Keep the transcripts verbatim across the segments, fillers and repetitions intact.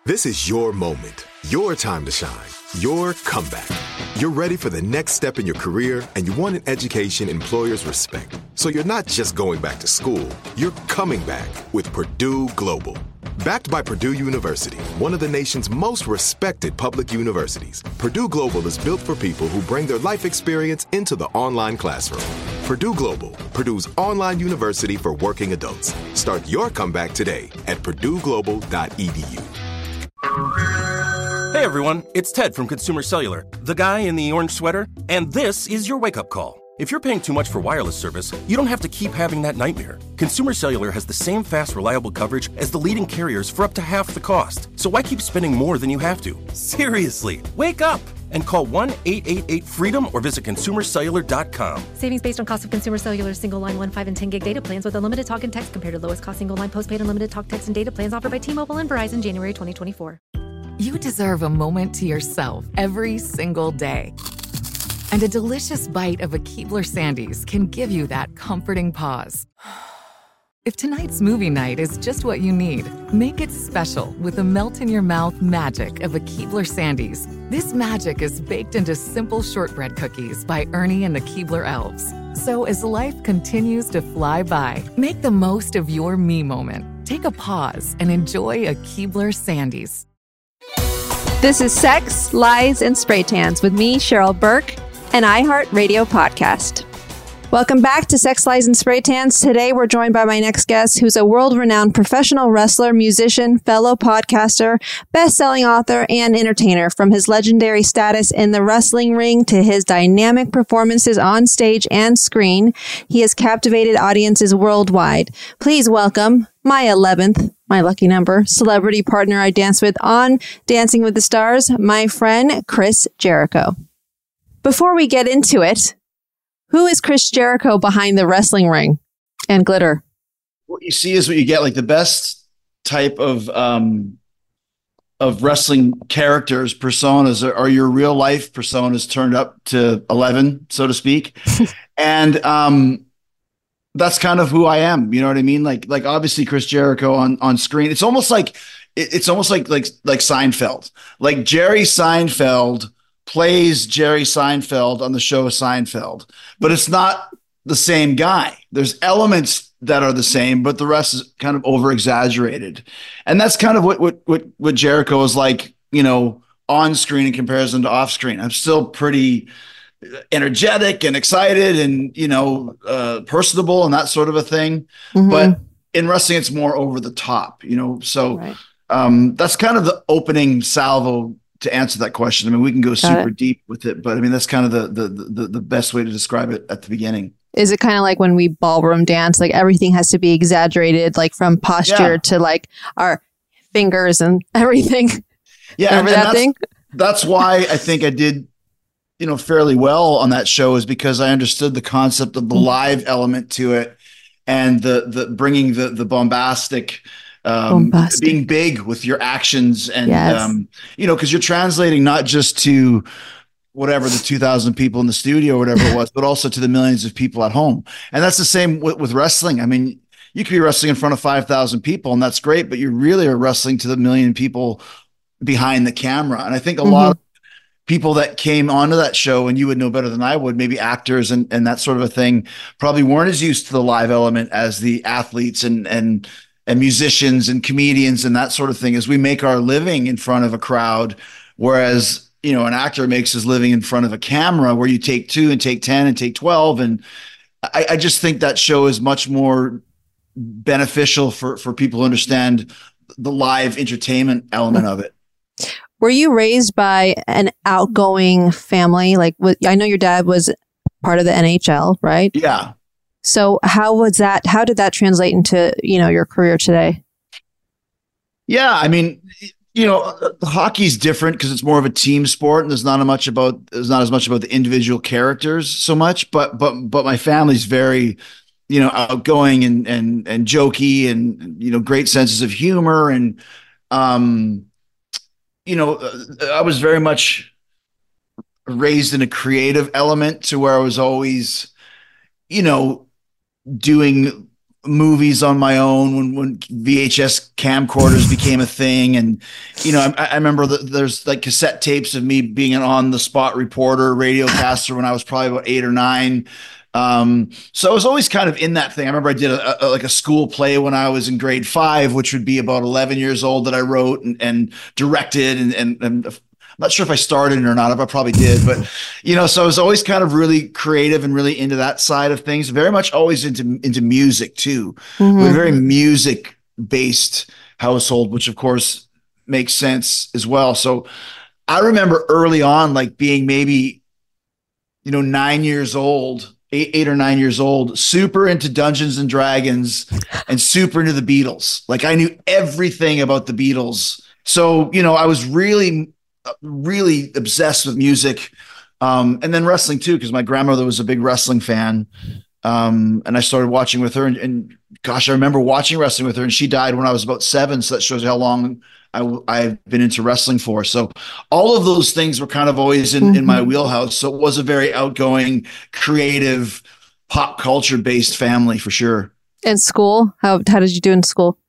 This is your moment, your time to shine, your comeback. You're ready for the next step in your career, and you want an education employers respect. So you're not just going back to school, you're coming back with Purdue Global. Backed by Purdue University, one of the nation's most respected public universities, Purdue Global is built for people who bring their life experience into the online classroom. Purdue Global, Purdue's online university for working adults. Start your comeback today at purdue global dot e d u. Hey everyone, it's Ted from Consumer Cellular, the guy in the orange sweater, and this is your wake-up call. If you're paying too much for wireless service, you don't have to keep having that nightmare. Consumer Cellular has the same fast, reliable coverage as the leading carriers for up to half the cost. So why keep spending more than you have to? Seriously, wake up and call one eight eight eight freedom or visit consumer cellular dot com. Savings based on cost of Consumer Cellular single line one, five, and ten gig data plans with unlimited talk and text compared to lowest cost single line postpaid unlimited talk, text, and data plans offered by T-Mobile and Verizon January twenty twenty-four. You deserve a moment to yourself every single day. And a delicious bite of a Keebler Sandies can give you that comforting pause. If tonight's movie night is just what you need, make it special with the melt-in-your-mouth magic of a Keebler Sandies. This magic is baked into simple shortbread cookies by Ernie and the Keebler Elves. So as life continues to fly by, make the most of your me moment. Take a pause and enjoy a Keebler Sandies. This is Sex, Lies, and Spray Tans with me, Cheryl Burke, an iHeartRadio podcast. Welcome back to Sex, Lies, and Spray Tans. Today, we're joined by my next guest, who's a world-renowned professional wrestler, musician, fellow podcaster, best-selling author, and entertainer. From his legendary status in the wrestling ring to his dynamic performances on stage and screen, he has captivated audiences worldwide. Please welcome my eleventh, my lucky number, celebrity partner I dance with on Dancing with the Stars, my friend Chris Jericho. Before we get into it, who is Chris Jericho behind the wrestling ring and glitter? What you see is what you get. Like the best type of um, of wrestling characters, personas, are, are your real life personas turned up to eleven, so to speak. and um, that's kind of who I am. You know what I mean? Like, like obviously Chris Jericho on on screen. It's almost like it, it's almost like like like Seinfeld. Like Jerry Seinfeld plays Jerry Seinfeld on the show Seinfeld, but it's not the same guy. There's elements that are the same, but the rest is kind of over exaggerated. And that's kind of what, what, what, what Jericho is like, you know, on screen in comparison to off screen. I'm still pretty energetic and excited and, you know, uh, personable and that sort of a thing. Mm-hmm. But in wrestling, it's more over the top, you know? So right. um, that's kind of the opening salvo to answer that question. I mean, we can go Got super it. deep with it, but I mean, that's kind of the, the, the, the best way to describe it at the beginning. Is it kind of like when we ballroom dance, like everything has to be exaggerated, like from posture yeah. to like our fingers and everything? Yeah. Remember and, and that that's, thing? That's why I think I did, you know, fairly well on that show, is because I understood the concept of the mm-hmm. live element to it and the, the bringing the, the bombastic, Um, being big with your actions and, yes. um, you know, because you're translating not just to whatever the two thousand people in the studio or whatever it was, but also to the millions of people at home. And that's the same with, with wrestling. I mean, you could be wrestling in front of five thousand people and that's great, but you really are wrestling to the million people behind the camera. And I think a mm-hmm. lot of people that came onto that show, and you would know better than I would, maybe actors and, and that sort of a thing, probably weren't as used to the live element as the athletes and, and, and musicians and comedians and that sort of thing, as we make our living in front of a crowd. Whereas, you know, an actor makes his living in front of a camera where you take two and take ten and take twelve. And I, I just think that show is much more beneficial for, for people to understand the live entertainment element of it. Were you raised by an outgoing family? Like, I know your dad was part of the N H L, right? Yeah. So how was that? How did that translate into, you know, your career today? Yeah, I mean, you know, hockey's different because it's more of a team sport, and there's not a much about there's not as much about the individual characters so much. But but but my family's very, you know, outgoing and and and jokey, and you know, great senses of humor, and um, you know, I was very much raised in a creative element to where I was always, you know, doing movies on my own when, when V H S camcorders became a thing. And, you know, I, I remember that there's like cassette tapes of me being an on the spot reporter, radiocaster when I was probably about eight or nine. Um, so I was always kind of in that thing. I remember I did a, a, like a school play when I was in grade five, which would be about eleven years old, that I wrote and, and directed. And, and, and I'm not sure if I started it or not, if I probably did, but, you know, so I was always kind of really creative and really into that side of things, very much always into, into music too. Mm-hmm. We're a very music based household, which of course makes sense as well. So I remember early on, like being maybe, you know, nine years old, Eight, eight or nine years old, super into Dungeons and Dragons and super into the Beatles. Like I knew everything about the Beatles. So, you know, I was really, really obsessed with music. Um, and then wrestling too, because my grandmother was a big wrestling fan. Um, and I started watching with her and, and gosh, I remember watching wrestling with her, and she died when I was about seven. So that shows you how long I, I've been into wrestling for. So all of those things were kind of always in, mm-hmm. in my wheelhouse. So it was a very outgoing, creative, pop culture based family for sure. In school, how how did you do in school?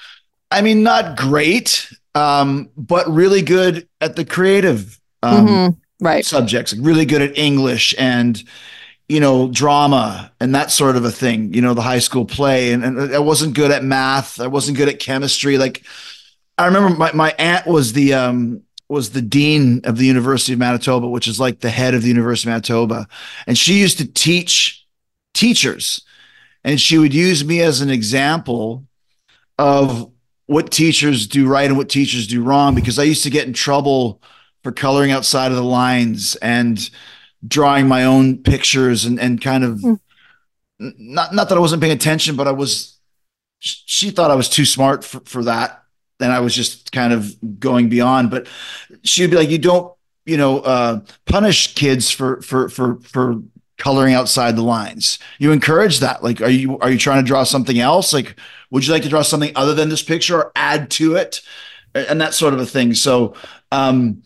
I mean, not great, um, but really good at the creative um, mm-hmm. right. subjects. Really good at English and, you know, drama and that sort of a thing. You know, the high school play, and, and I wasn't good at math. I wasn't good at chemistry. Like, I remember my, my aunt was the um, was the dean of the University of Manitoba, which is like the head of the University of Manitoba. And she used to teach teachers, and she would use me as an example of what teachers do right and what teachers do wrong, because I used to get in trouble for coloring outside of the lines and drawing my own pictures and, and kind of mm. not, not that I wasn't paying attention, but I was, she thought I was too smart for, for that. And I was just kind of going beyond, but she'd be like, you don't, you know, uh, punish kids for, for, for, for coloring outside the lines. You encourage that. Like, are you, are you trying to draw something else? Like, would you like to draw something other than this picture or add to it? And that sort of a thing. So, um,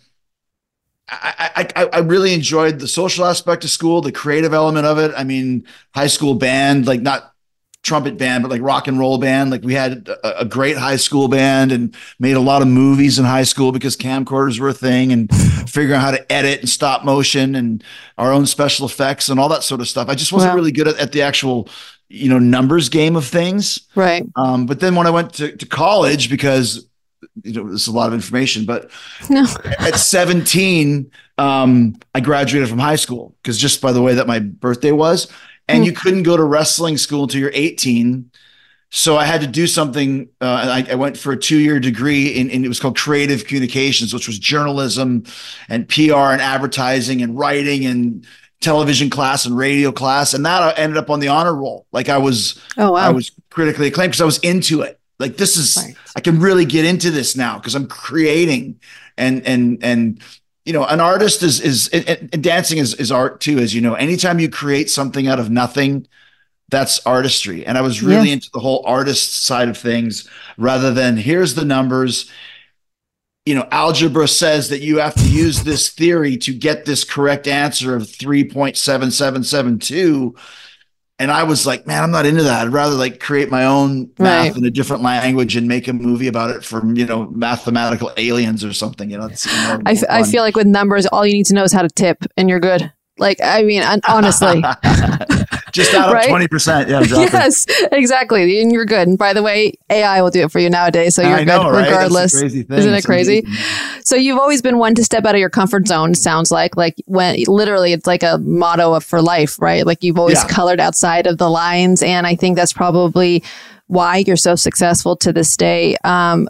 I, I, I really enjoyed the social aspect of school, the creative element of it. I mean, high school band, like not trumpet band, but like rock and roll band. Like we had a, a great high school band and made a lot of movies in high school because camcorders were a thing, and figuring out how to edit and stop motion and our own special effects and all that sort of stuff. I just wasn't wow. really good at, at the actual, you know, numbers game of things. Right. Um, but then when I went to, to college, because, you know, this is a lot of information, but no. at seventeen, um, I graduated from high school because just by the way that my birthday was. And you couldn't go to wrestling school until you're eighteen. So I had to do something. Uh, I, I went for a two-year degree in, in, it was called creative communications, which was journalism and P R and advertising and writing and television class and radio class. And that I ended up on the honor roll. Like I was, oh, wow. I was critically acclaimed because I was into it. Like this is, right. I can really get into this now because I'm creating and, and, and, you know, an artist is, is, and, and dancing is, is art too, as you know. Anytime you create something out of nothing, that's artistry. And I was really yeah. into the whole artist side of things rather than here's the numbers. You know, algebra says that you have to use this theory to get this correct answer of three point seven seven seven two. And I was like, man, I'm not into that. I'd rather like create my own math right. in a different language and make a movie about it from, you know, mathematical aliens or something. You know, it's more, I, f- I feel like with numbers, all you need to know is how to tip and you're good. Like, I mean, honestly. Just out of right? twenty percent. Yeah, exactly. Yes, exactly. And you're good. And by the way, A I will do it for you nowadays. So you're I good know, right? regardless. Isn't it it's crazy? Amazing. So you've always been one to step out of your comfort zone, sounds like. Like when literally it's like a motto of for life, right? Like you've always yeah. colored outside of the lines. And I think that's probably why you're so successful to this day. Um,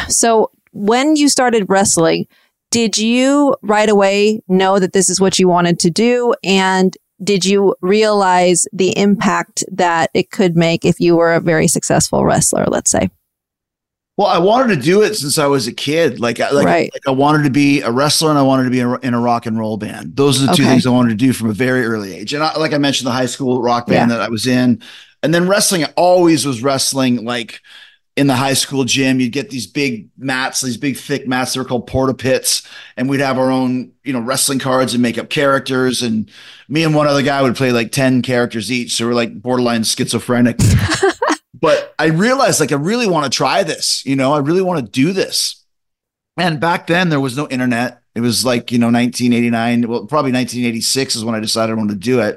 so when you started wrestling, did you right away know that this is what you wanted to do? And did you realize the impact that it could make if you were a very successful wrestler, let's say? Well, I wanted to do it since I was a kid. Like, like, right. like I wanted to be a wrestler and I wanted to be in a rock and roll band. Those are the two okay. things I wanted to do from a very early age. And I, like I mentioned, the high school rock band yeah. that I was in. And then wrestling, I always was wrestling like in the high school gym. You'd get these big mats, these big thick mats. They were called porta pits. And we'd have our own, you know, wrestling cards and make up characters. And me and one other guy would play like ten characters each. So we're like borderline schizophrenic. but I realized like, I really want to try this, you know, I really want to do this. And back then there was no internet. It was like, you know, nineteen eighty-nine, well, probably nineteen eighty-six is when I decided I wanted to do it.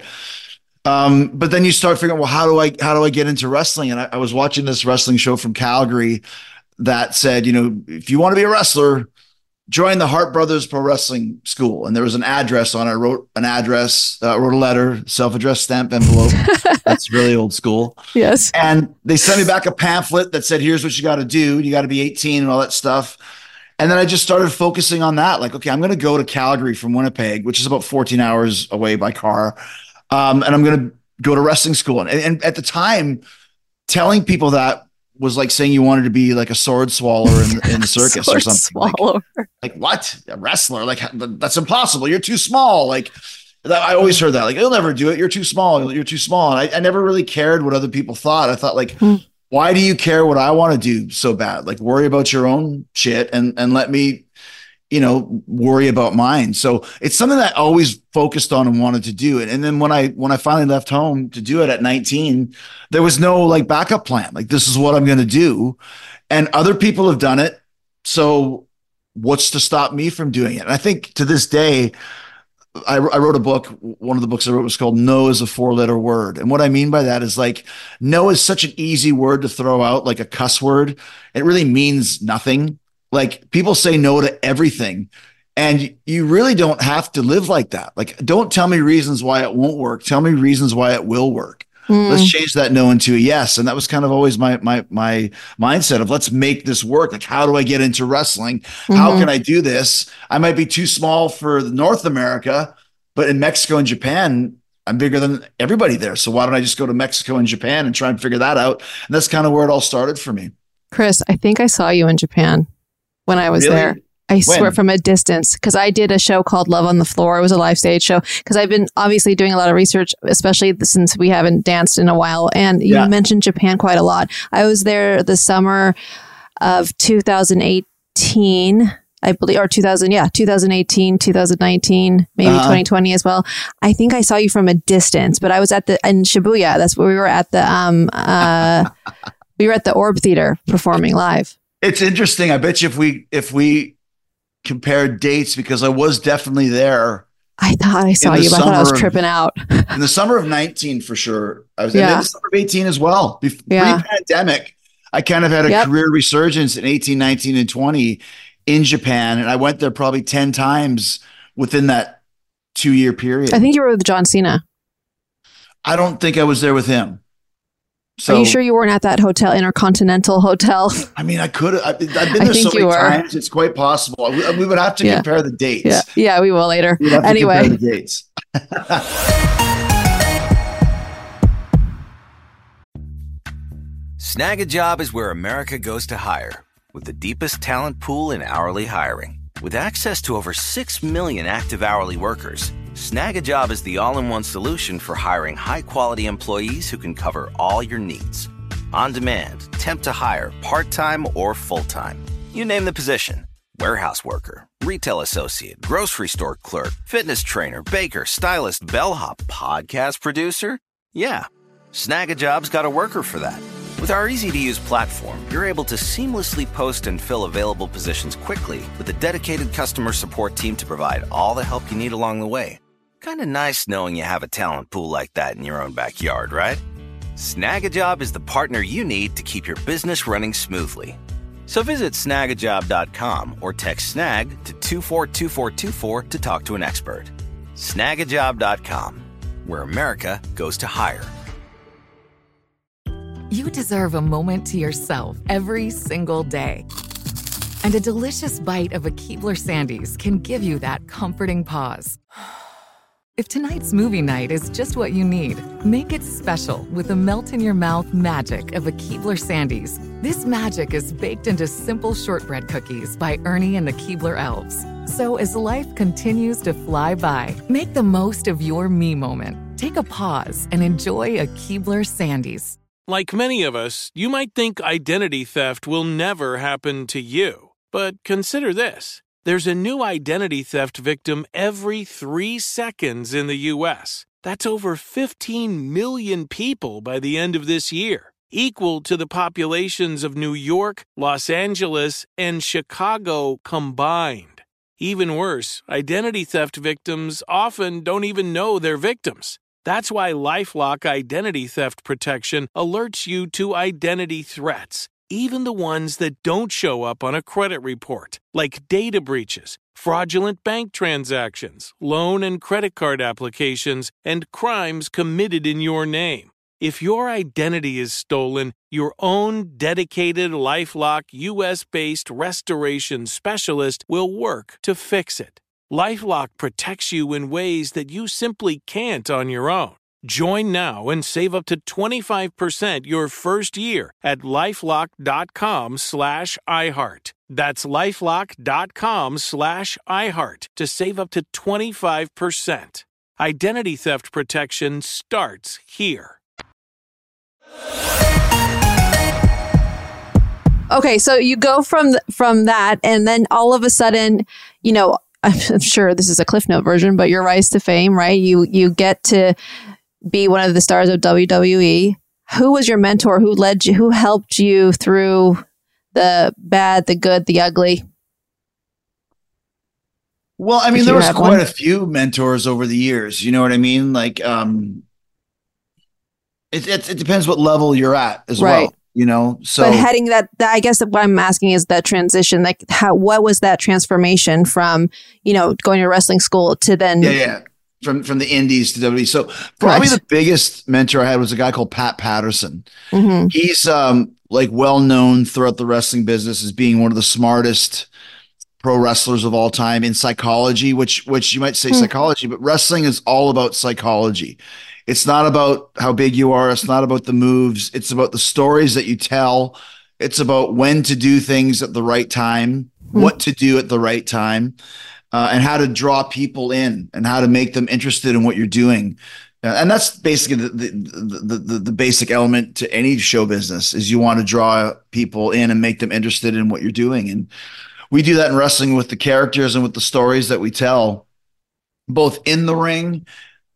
Um, but then you start figuring, well, how do I, how do I get into wrestling? And I, I was watching this wrestling show from Calgary that said, you know, if you want to be a wrestler, join the Hart Brothers Pro Wrestling School. And there was an address on it. I wrote an address, uh, wrote a letter, self-addressed stamp envelope. That's really old school. Yes. And they sent me back a pamphlet that said, here's what you got to do. You got to be eighteen and all that stuff. And then I just started focusing on that. Like, okay, I'm going to go to Calgary from Winnipeg, which is about fourteen hours away by car. Um, and I'm going to go to wrestling school. And, and at the time, telling people that was like saying you wanted to be like a sword swallower in, in the circus or something. Like, like what? A wrestler? Like that's impossible. You're too small. Like that, I always heard that. Like you'll never do it. You're too small. You're too small. And I, I never really cared what other people thought. I thought like, hmm. why do you care what I want to do so bad? Like worry about your own shit and and let me, you know, worry about mine. So it's something that I always focused on and wanted to do. And, and then when I, when I finally left home to do it at nineteen, there was no like backup plan. Like, this is what I'm going to do. And other people have done it. So what's to stop me from doing it? And I think to this day, I, I wrote a book. One of the books I wrote was called No is a four letter word. And what I mean by that is like, no is such an easy word to throw out, like a cuss word. It really means nothing. Like people say no to everything, and you really don't have to live like that. Like, don't tell me reasons why it won't work. Tell me reasons why it will work. Mm. Let's change that no into a yes. And that was kind of always my, my, my mindset of let's make this work. Like, how do I get into wrestling? Mm-hmm. How can I do this? I might be too small for North America, but in Mexico and Japan, I'm bigger than everybody there. So why don't I just go to Mexico and Japan and try and figure that out? And that's kind of where it all started for me. Chris, I think I saw you in Japan. When I was really? there, I when? swear from a distance, because I did a show called Love on the Floor. It was a live stage show because I've been obviously doing a lot of research, especially since we haven't danced in a while. And you yeah. mentioned Japan quite a lot. I was there the summer of two thousand eighteen, I believe, or two thousand, yeah, two thousand eighteen, two thousand nineteen, maybe uh-huh. twenty twenty as well. I think I saw you from a distance, but I was at the, in Shibuya. That's where we were at the, um, uh, we were at the Orb Theater performing live. It's interesting. I bet you if we if we compared dates, because I was definitely there. I thought I saw you, but I thought I was of, tripping out. In the summer of nineteen, for sure. I was yeah. in the summer of eighteen as well. Before yeah. pre-pandemic, I kind of had a yep. career resurgence in eighteen, nineteen, and twenty in Japan. And I went there probably ten times within that two-year period. I think you were with John Cena. I don't think I was there with him. So, are you sure you weren't at that hotel, Intercontinental Hotel? I mean, I could have. I've been there so many times. It's quite possible. We, we would have to yeah. compare the dates. Yeah, yeah, we will later. We'd have anyway, to compare the dates. Snag a Job is where America goes to hire, with the deepest talent pool in hourly hiring. With access to over six million active hourly workers, Snag a Job is the all-in-one solution for hiring high-quality employees who can cover all your needs. On demand, temp to hire, part-time or full-time. You name the position. Warehouse worker, retail associate, grocery store clerk, fitness trainer, baker, stylist, bellhop, podcast producer. Yeah, Snag a Job's got a worker for that. With our easy-to-use platform, you're able to seamlessly post and fill available positions quickly with a dedicated customer support team to provide all the help you need along the way. Kind of nice knowing you have a talent pool like that in your own backyard, right? Snag a Job is the partner you need to keep your business running smoothly. So visit snag a job dot com or text snag to two four two four two four to talk to an expert. snag a job dot com, where America goes to hire. You deserve a moment to yourself every single day. And a delicious bite of a Keebler Sandies can give you that comforting pause. If tonight's movie night is just what you need, make it special with the melt-in-your-mouth magic of a Keebler Sandies. This magic is baked into simple shortbread cookies by Ernie and the Keebler Elves. So as life continues to fly by, make the most of your me moment. Take a pause and enjoy a Keebler Sandies. Like many of us, you might think identity theft will never happen to you. But consider this. There's a new identity theft victim every three seconds in the U S. That's over fifteen million people by the end of this year. equal to the populations of New York, Los Angeles, and Chicago combined. Even worse, identity theft victims often don't even know they're victims. That's why LifeLock Identity Theft Protection alerts you to identity threats, even the ones that don't show up on a credit report, like data breaches, fraudulent bank transactions, loan and credit card applications, and crimes committed in your name. If your identity is stolen, your own dedicated LifeLock U S-based restoration specialist will work to fix it. LifeLock protects you in ways that you simply can't on your own. Join now and save up to twenty-five percent your first year at LifeLock.com slash iHeart. That's LifeLock.com slash iHeart to save up to twenty-five percent. Identity theft protection starts here. Okay, so you go from th- from that, and then all of a sudden, you know, I'm sure this is a Cliff Note version, but your rise to fame, right? You you get to be one of the stars of W W E. Who was your mentor? Who led you? Who helped you through the bad, the good, the ugly? Well, I mean, If there you was have quite one. a few mentors over the years. You know what I mean? Like, um, it it, it depends what level you're at as Right. well. You know, so But heading that, that, I guess what I'm asking is that transition. Like, how? What was that transformation from, you know, going to wrestling school to then? yeah, yeah. From from the indies to W W E. So probably Correct. the biggest mentor I had was a guy called Pat Patterson. Mhm. He's um like well known throughout the wrestling business as being one of the smartest pro wrestlers of all time in psychology, which which you might say Hmm. psychology, but wrestling is all about psychology. It's not about how big you are. It's not about the moves. It's about the stories that you tell. It's about when to do things at the right time, Hmm. what to do at the right time. Uh, and how to draw people in and how to make them interested in what you're doing. Uh, and that's basically the the, the the the basic element to any show business is you want to draw people in and make them interested in what you're doing. And we do that in wrestling with the characters and with the stories that we tell, both in the ring,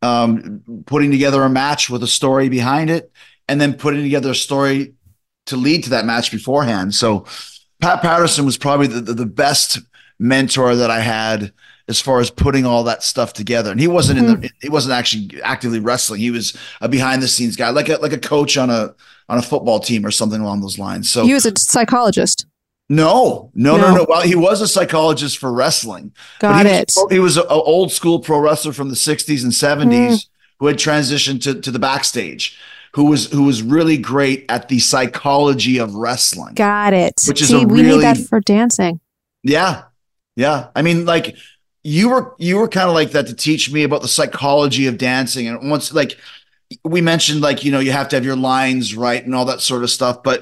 um, putting together a match with a story behind it, and then putting together a story to lead to that match beforehand. So Pat Patterson was probably the, the, the best mentor that I had as far as putting all that stuff together. And he wasn't Mm-hmm. in the, he wasn't actually actively wrestling. He was a behind the scenes guy, like a, like a coach on a, on a football team or something along those lines. So He was a psychologist. no, no, no, No. no. Well, he was a psychologist for wrestling. Got But he it. Was, he was an old school pro wrestler from the sixties and seventies Hmm. who had transitioned to, to the backstage, who was who was really great at the psychology of wrestling. Got it. Which is See, a we really- need that for dancing. Yeah. Yeah. I mean, like you were you were kind of like that to teach me about the psychology of dancing. And once like we mentioned, like, you know, you have to have your lines right and all that sort of stuff. But,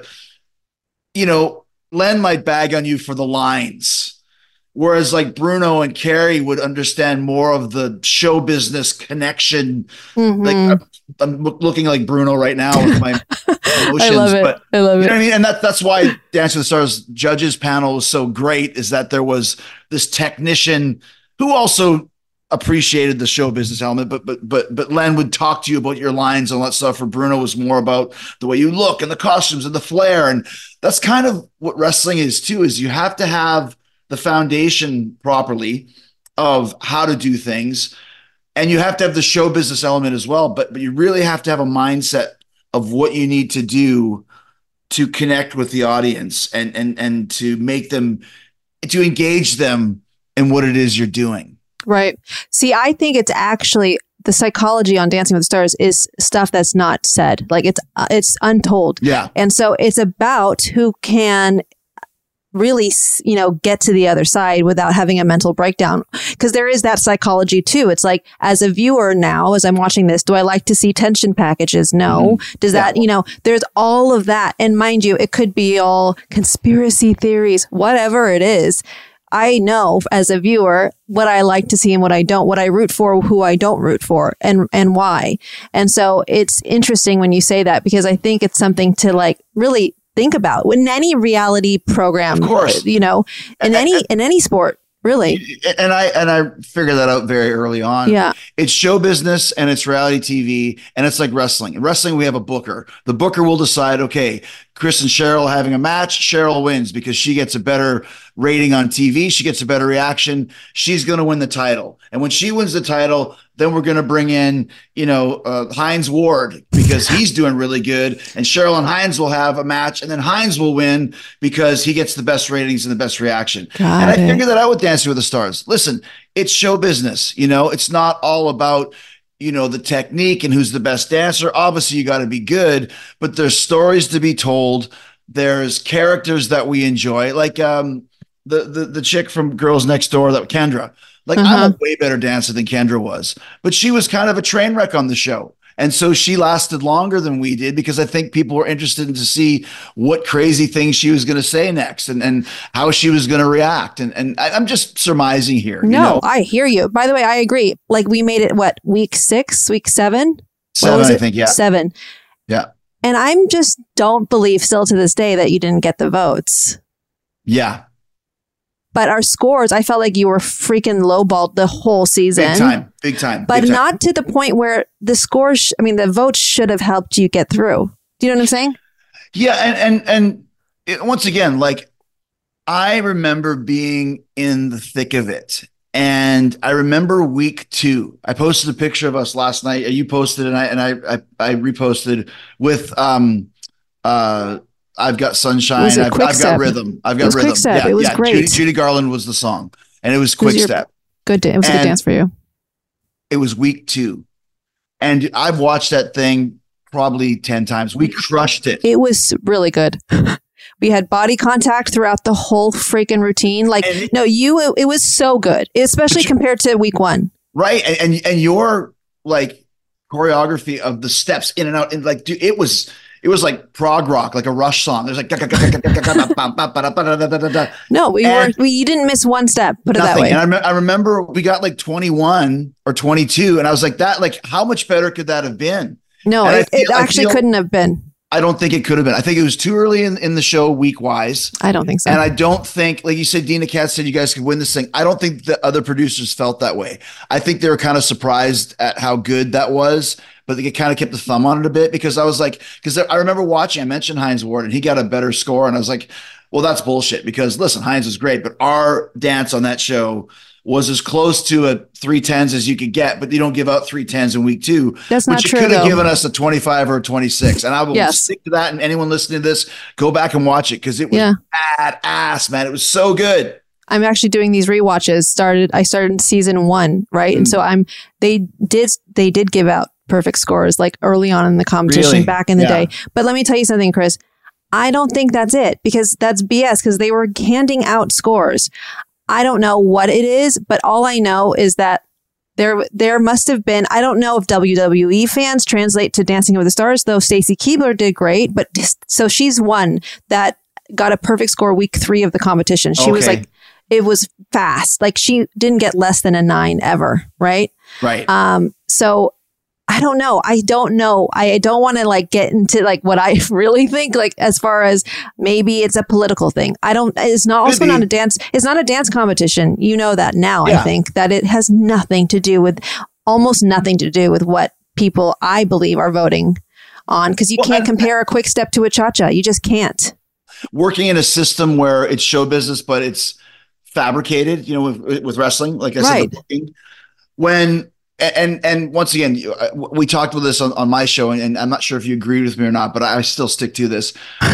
you know, Len might bag on you for the lines. Whereas like Bruno and Carrie would understand more of the show business connection. Mhm. Like I'm, I'm look- looking like Bruno right now with my emotions. I love it. But I love you it. know what I mean? And that, that's why Dancing with the Stars judges panel was so great, is that there was this technician who also appreciated the show business element, but but but but Len would talk to you about your lines and all that stuff. For Bruno was more about the way you look and the costumes and the flair. And that's kind of what wrestling is too, is you have to have the foundation properly of how to do things. And you have to have the show business element as well, but but you really have to have a mindset of what you need to do to connect with the audience and and and to make them, to engage them in what it is you're doing. Right. See, I think it's actually the psychology on Dancing with the Stars is stuff that's not said. Like it's uh, it's untold. Yeah. And so it's about who can really, s- you know, get to the other side without having a mental breakdown. Because there is that psychology too. It's like, as a viewer now, as I'm watching this, do I like to see tension packages? No. Does that, you know, there's all of that. And mind you, it could be all conspiracy theories, whatever it is. I know as a viewer what I like to see and what I don't, what I root for, who I don't root for, and and why. And so it's interesting when you say that, because I think it's something to like really think about. In any reality program, Of course. you know, in any in any sport, Really? And I and I figured that out very early on. Yeah. It's show business and it's reality T V, and it's like wrestling. In wrestling, we have a booker. The booker will decide, okay, Chris and Cheryl having a match, Cheryl wins because she gets a better rating on T V. She gets a better reaction. She's going to win the title. And when she wins the title, then we're going to bring in, you know, uh, Hines Ward because he's doing really good. And Cheryl and Hines will have a match, and then Hines will win because he gets the best ratings and the best reaction. Got and I it. figured that out with Dancing with the Stars. Listen, it's show business. You know, it's not all about, you know, the technique and who's the best dancer. Obviously, you got to be good, but there's stories to be told. There's characters that we enjoy, like um, the the the chick from Girls Next Door, that Kendra. Like Uh-huh. I'm a way better dancer than Kendra was, but she was kind of a train wreck on the show. And so she lasted longer than we did because I think people were interested in to see what crazy things she was going to say next and, and how she was going to react. And, and I, I'm just surmising here. No, you know? I hear you. By the way, I agree. Like we made it, what, week six, week seven? What Seven, was I it? think, yeah. Seven. Yeah. And I'm just don't believe still to this day that you didn't get the votes. Yeah. But our scores, I felt like you were freaking lowballed the whole season. Big time. Big time. But big time. not to the point where the scores, sh- I mean, the votes should have helped you get through. Do you know what I'm saying? Yeah. And, and, and it, once again, like I remember being in the thick of it. And I remember week two, I posted a picture of us last night. You posted and I, and I, I, I reposted with, um, uh, I've got sunshine. Was it I've, Quick I've Step? got rhythm. I've It got was rhythm. Quick Step. Yeah, It was yeah. great. Judy, Judy Garland was the song, and it was Quick your- Step. Good. Da- it was a good And- dance for you. It was week two, and I've watched that thing probably ten times. We crushed it. It was really good. We had body contact throughout the whole freaking routine. Like, And it- no, you, it, it was so good, especially But you- compared to week one. Right. And, and and your like choreography of the steps in and out, and like dude, it was it was like prog rock, like a Rush song. There's like No, we And- were, we, you didn't miss one step, put it that nothing. way. And I, rem- I remember we got like twenty-one or twenty-two, and I was like, that like how much better could that have been? No, And I it, it feel- I actually feel- couldn't have been. I don't think it could have been. I think it was too early in, in the show week wise. I don't think so. And I don't think, like you said, Dina Katz said you guys could win this thing. I don't think the other producers felt that way. I think they were kind of surprised at how good that was, but they kind of kept the thumb on it a bit because I was like, because I remember watching, I mentioned Hines Ward and he got a better score. And I was like, well, that's bullshit because listen, Hines was great, but our dance on that show was as close to a three tens as you could get, but you don't give out three tens in week two. That's not which true, you could have though. given us a twenty-five or a twenty-six. And I will Yes. stick to that. And anyone listening to this, go back and watch it because it was Yeah. badass, man. It was so good. I'm actually doing these rewatches. Started I started season one, right? And so I'm they did they did give out perfect scores like early on in the competition Really? back in the Yeah. day. But let me tell you something, Chris. I don't think that's it because that's B S because they were handing out scores. I don't know what it is, but all I know is that there there must have been, I don't know if W W E fans translate to Dancing with the Stars, though Stacy Keibler did great, but just- so she's one that got a perfect score week three of the competition. She was Okay. like, it was fast. Like she didn't get less than a nine ever. Right. Right. Um, so I don't know. I don't know. I don't want to like get into like what I really think, like as far as maybe it's a political thing. I don't, it's not also Could be. not a dance. It's not a dance competition. You know that now, Yeah. I think that it has nothing to do with almost nothing to do with what people I believe are voting on. Cause you Well, can't and- compare a quick step to a cha-cha. You just can't. Working in a system where it's show business, but it's fabricated, you know, with, with wrestling, like I said, Right. the booking. When, and, and once again, you- uh, we talked with this on, on my show, and, and I'm not sure if you agreed with me or not, but I still stick to this.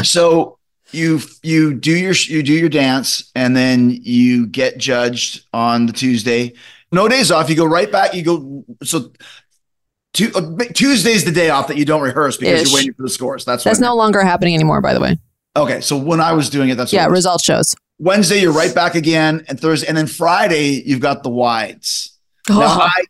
So you, you do your, you do your dance and then you get judged on the Tuesday, no days off. You go right back. You go, so Tu- uh, Tuesday's the day off that you don't rehearse because Ish. you're waiting for the scores. That's That's what I no longer happening anymore, by the way. meant. Okay. So when I was doing it, that's what Yeah. it was. Result shows. Wednesday, you're right back again, and Thursday, and then Friday, you've got the wides. Now, Oh. I,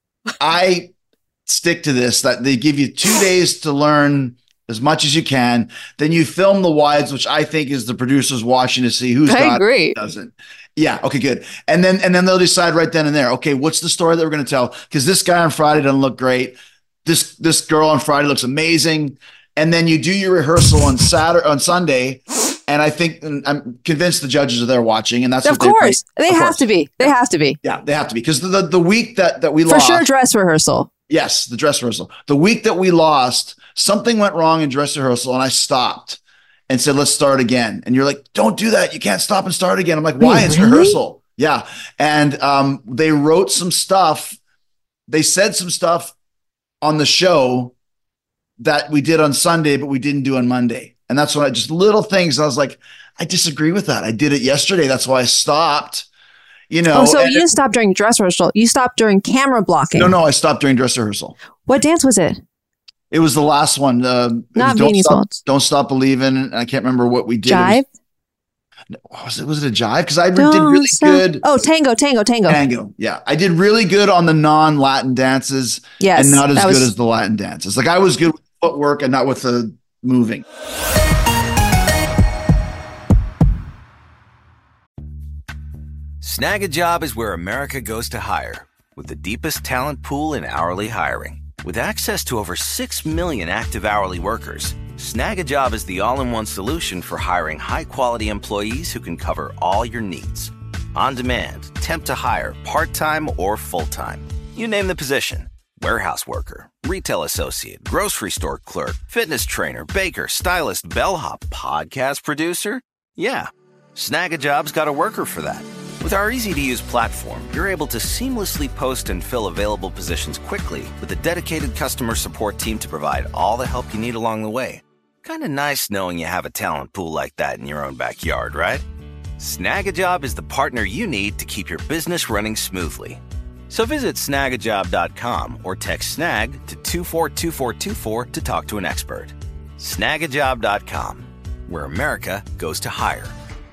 I stick to this that they give you two days to learn as much as you can. Then you film the wides, which I think is the producers watching to see who's I got agree. it, who doesn't. Yeah. Okay. Good. And then and then they'll decide right then and there. Okay, what's the story that we're going to tell? Because this guy on Friday doesn't look great. This this girl on Friday looks amazing. And then you do your rehearsal on Saturday on Sunday, And I think and I'm convinced the judges are there watching, and that's of what course they, they of have course. to be. They yeah. have to be. Yeah, they have to be because the, the the week that that we For lost sure, dress rehearsal. Yes, the dress rehearsal. The week that we lost, something went wrong in dress rehearsal, and I stopped and said, "Let's start again." And you're like, "Don't do that. You can't stop and start again." I'm like, "Why? Wait, It's really? rehearsal." Yeah, and um, they wrote some stuff. They said some stuff on the show that we did on Sunday, but we didn't do on Monday. And that's when I just little things. I was like, I disagree with that. I did it yesterday. That's why I stopped. You know. Oh, so and you didn't stop during dress rehearsal. You stopped during camera blocking. No, no, I stopped during dress rehearsal. What dance was it? It was the last one. Uh, Not don't Beanie stop, Swans. Don't stop believing. I can't remember what we did. Jive? It was, was it was it a jive? Because I Don't did really stop. good. Oh, tango, tango, tango. Tango. Yeah, I did really good on the non-Latin dances. Yes, and not as that good was- as the Latin dances. Like I was good with footwork and not with the moving. Snag a Job is where America goes to hire, with the deepest talent pool in hourly hiring. With access to over six million active hourly workers, Snag a Job is the all-in-one solution for hiring high-quality employees who can cover all your needs. On demand, temp to hire, part-time or full-time. You name the position. Warehouse worker, retail associate, grocery store clerk, fitness trainer, baker, stylist, bellhop, podcast producer. Yeah, Snag a Job's got a worker for that. With our easy-to-use platform, you're able to seamlessly post and fill available positions quickly with a dedicated customer support team to provide all the help you need along the way. Kind of nice knowing you have a talent pool like that in your own backyard, right? Snag a Job is the partner you need to keep your business running smoothly. So visit snag a job dot com or text snag to two four two four two four to talk to an expert. snag a job dot com, where America goes to hire.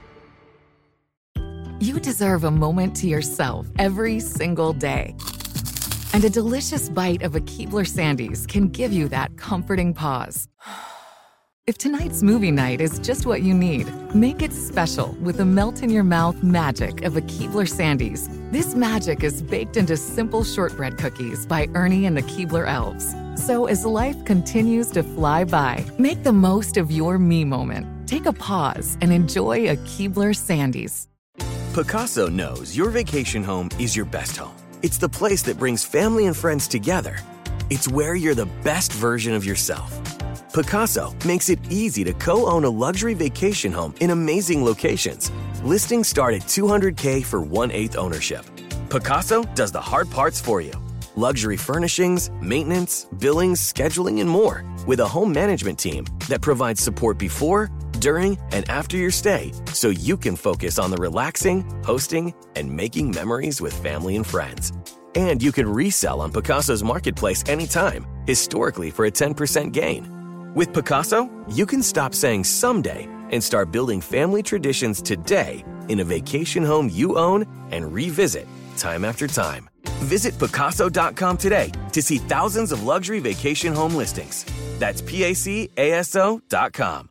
You deserve a moment to yourself every single day. And a delicious bite of a Keebler Sandies can give you that comforting pause. If tonight's movie night is just what you need, make it special with the melt-in-your-mouth magic of a Keebler Sandies. This magic is baked into simple shortbread cookies by Ernie and the Keebler Elves. So as life continues to fly by, make the most of your me moment. Take a pause and enjoy a Keebler Sandies. Picasso knows your vacation home is your best home. It's the place that brings family and friends together. It's where you're the best version of yourself. Picasso makes it easy to co-own a luxury vacation home in amazing locations. Listings start at two hundred thousand dollars for one-eighth ownership. Picasso does the hard parts for you. Luxury furnishings, maintenance, billings, scheduling, and more. With a home management team that provides support before, during, and after your stay so you can focus on the relaxing, hosting, and making memories with family and friends. And you can resell on Picasso's marketplace anytime, historically for a ten percent gain. With Picasso, you can stop saying someday and start building family traditions today in a vacation home you own and revisit time after time. Visit Picasso dot com today to see thousands of luxury vacation home listings. That's P A C A S O dot com.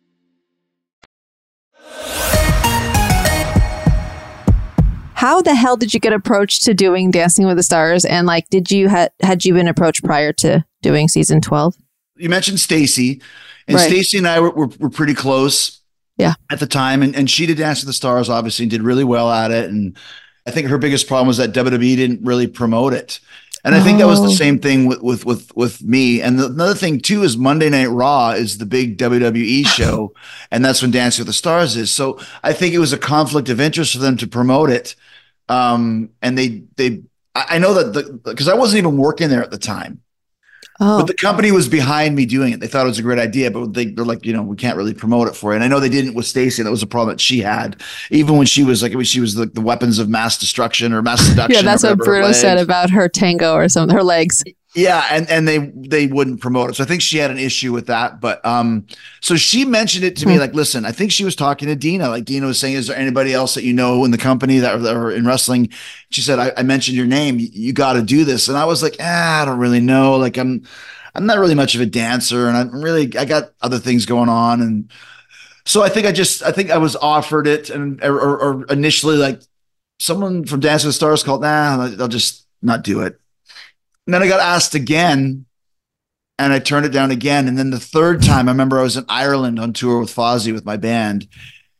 How the hell did you get approached to doing Dancing with the Stars? And like, did you had had you been approached prior to doing season twelve? You mentioned Stacy, and Right. Stacy and I were, were, were pretty close. Yeah. At the time, and, and she did Dance with the Stars, obviously, and did really well at it. And I think her biggest problem was that W W E didn't really promote it. And I think that was the Oh. same thing with with with, with me. And the, another thing too is Monday Night Raw is the big W W E show, and that's when Dancing with the Stars is. So I think it was a conflict of interest for them to promote it. Um, and they they I I know that the because I wasn't even working there at the time. Oh, But the company was behind me doing it. They thought it was a great idea, but they, they're like, you know, we can't really promote it for you. And I know they didn't with Stacey. That was a problem that she had, even when she was like, she was like the weapons of mass destruction or mass seduction. yeah, that's or what whatever her Bruno said legs. about her tango or something. Her legs. Yeah, and and they they wouldn't promote it. So I think she had an issue with that. But um, so she mentioned it to me, like, listen, I think she was talking to Dina. Like Dina was saying, is there anybody else that you know in the company that are, that are in wrestling? She said, I, I mentioned your name. You, you got to do this. And I was like, ah, I don't really know. Like I'm I'm not really much of a dancer, and I'm really I got other things going on. And so I think I just I think I was offered it, and or, or, or initially like someone from Dance with the Stars called, nah, they'll just not do it. And then I got asked again, and I turned it down again. And then the third time, I remember I was in Ireland on tour with Fozzy with my band,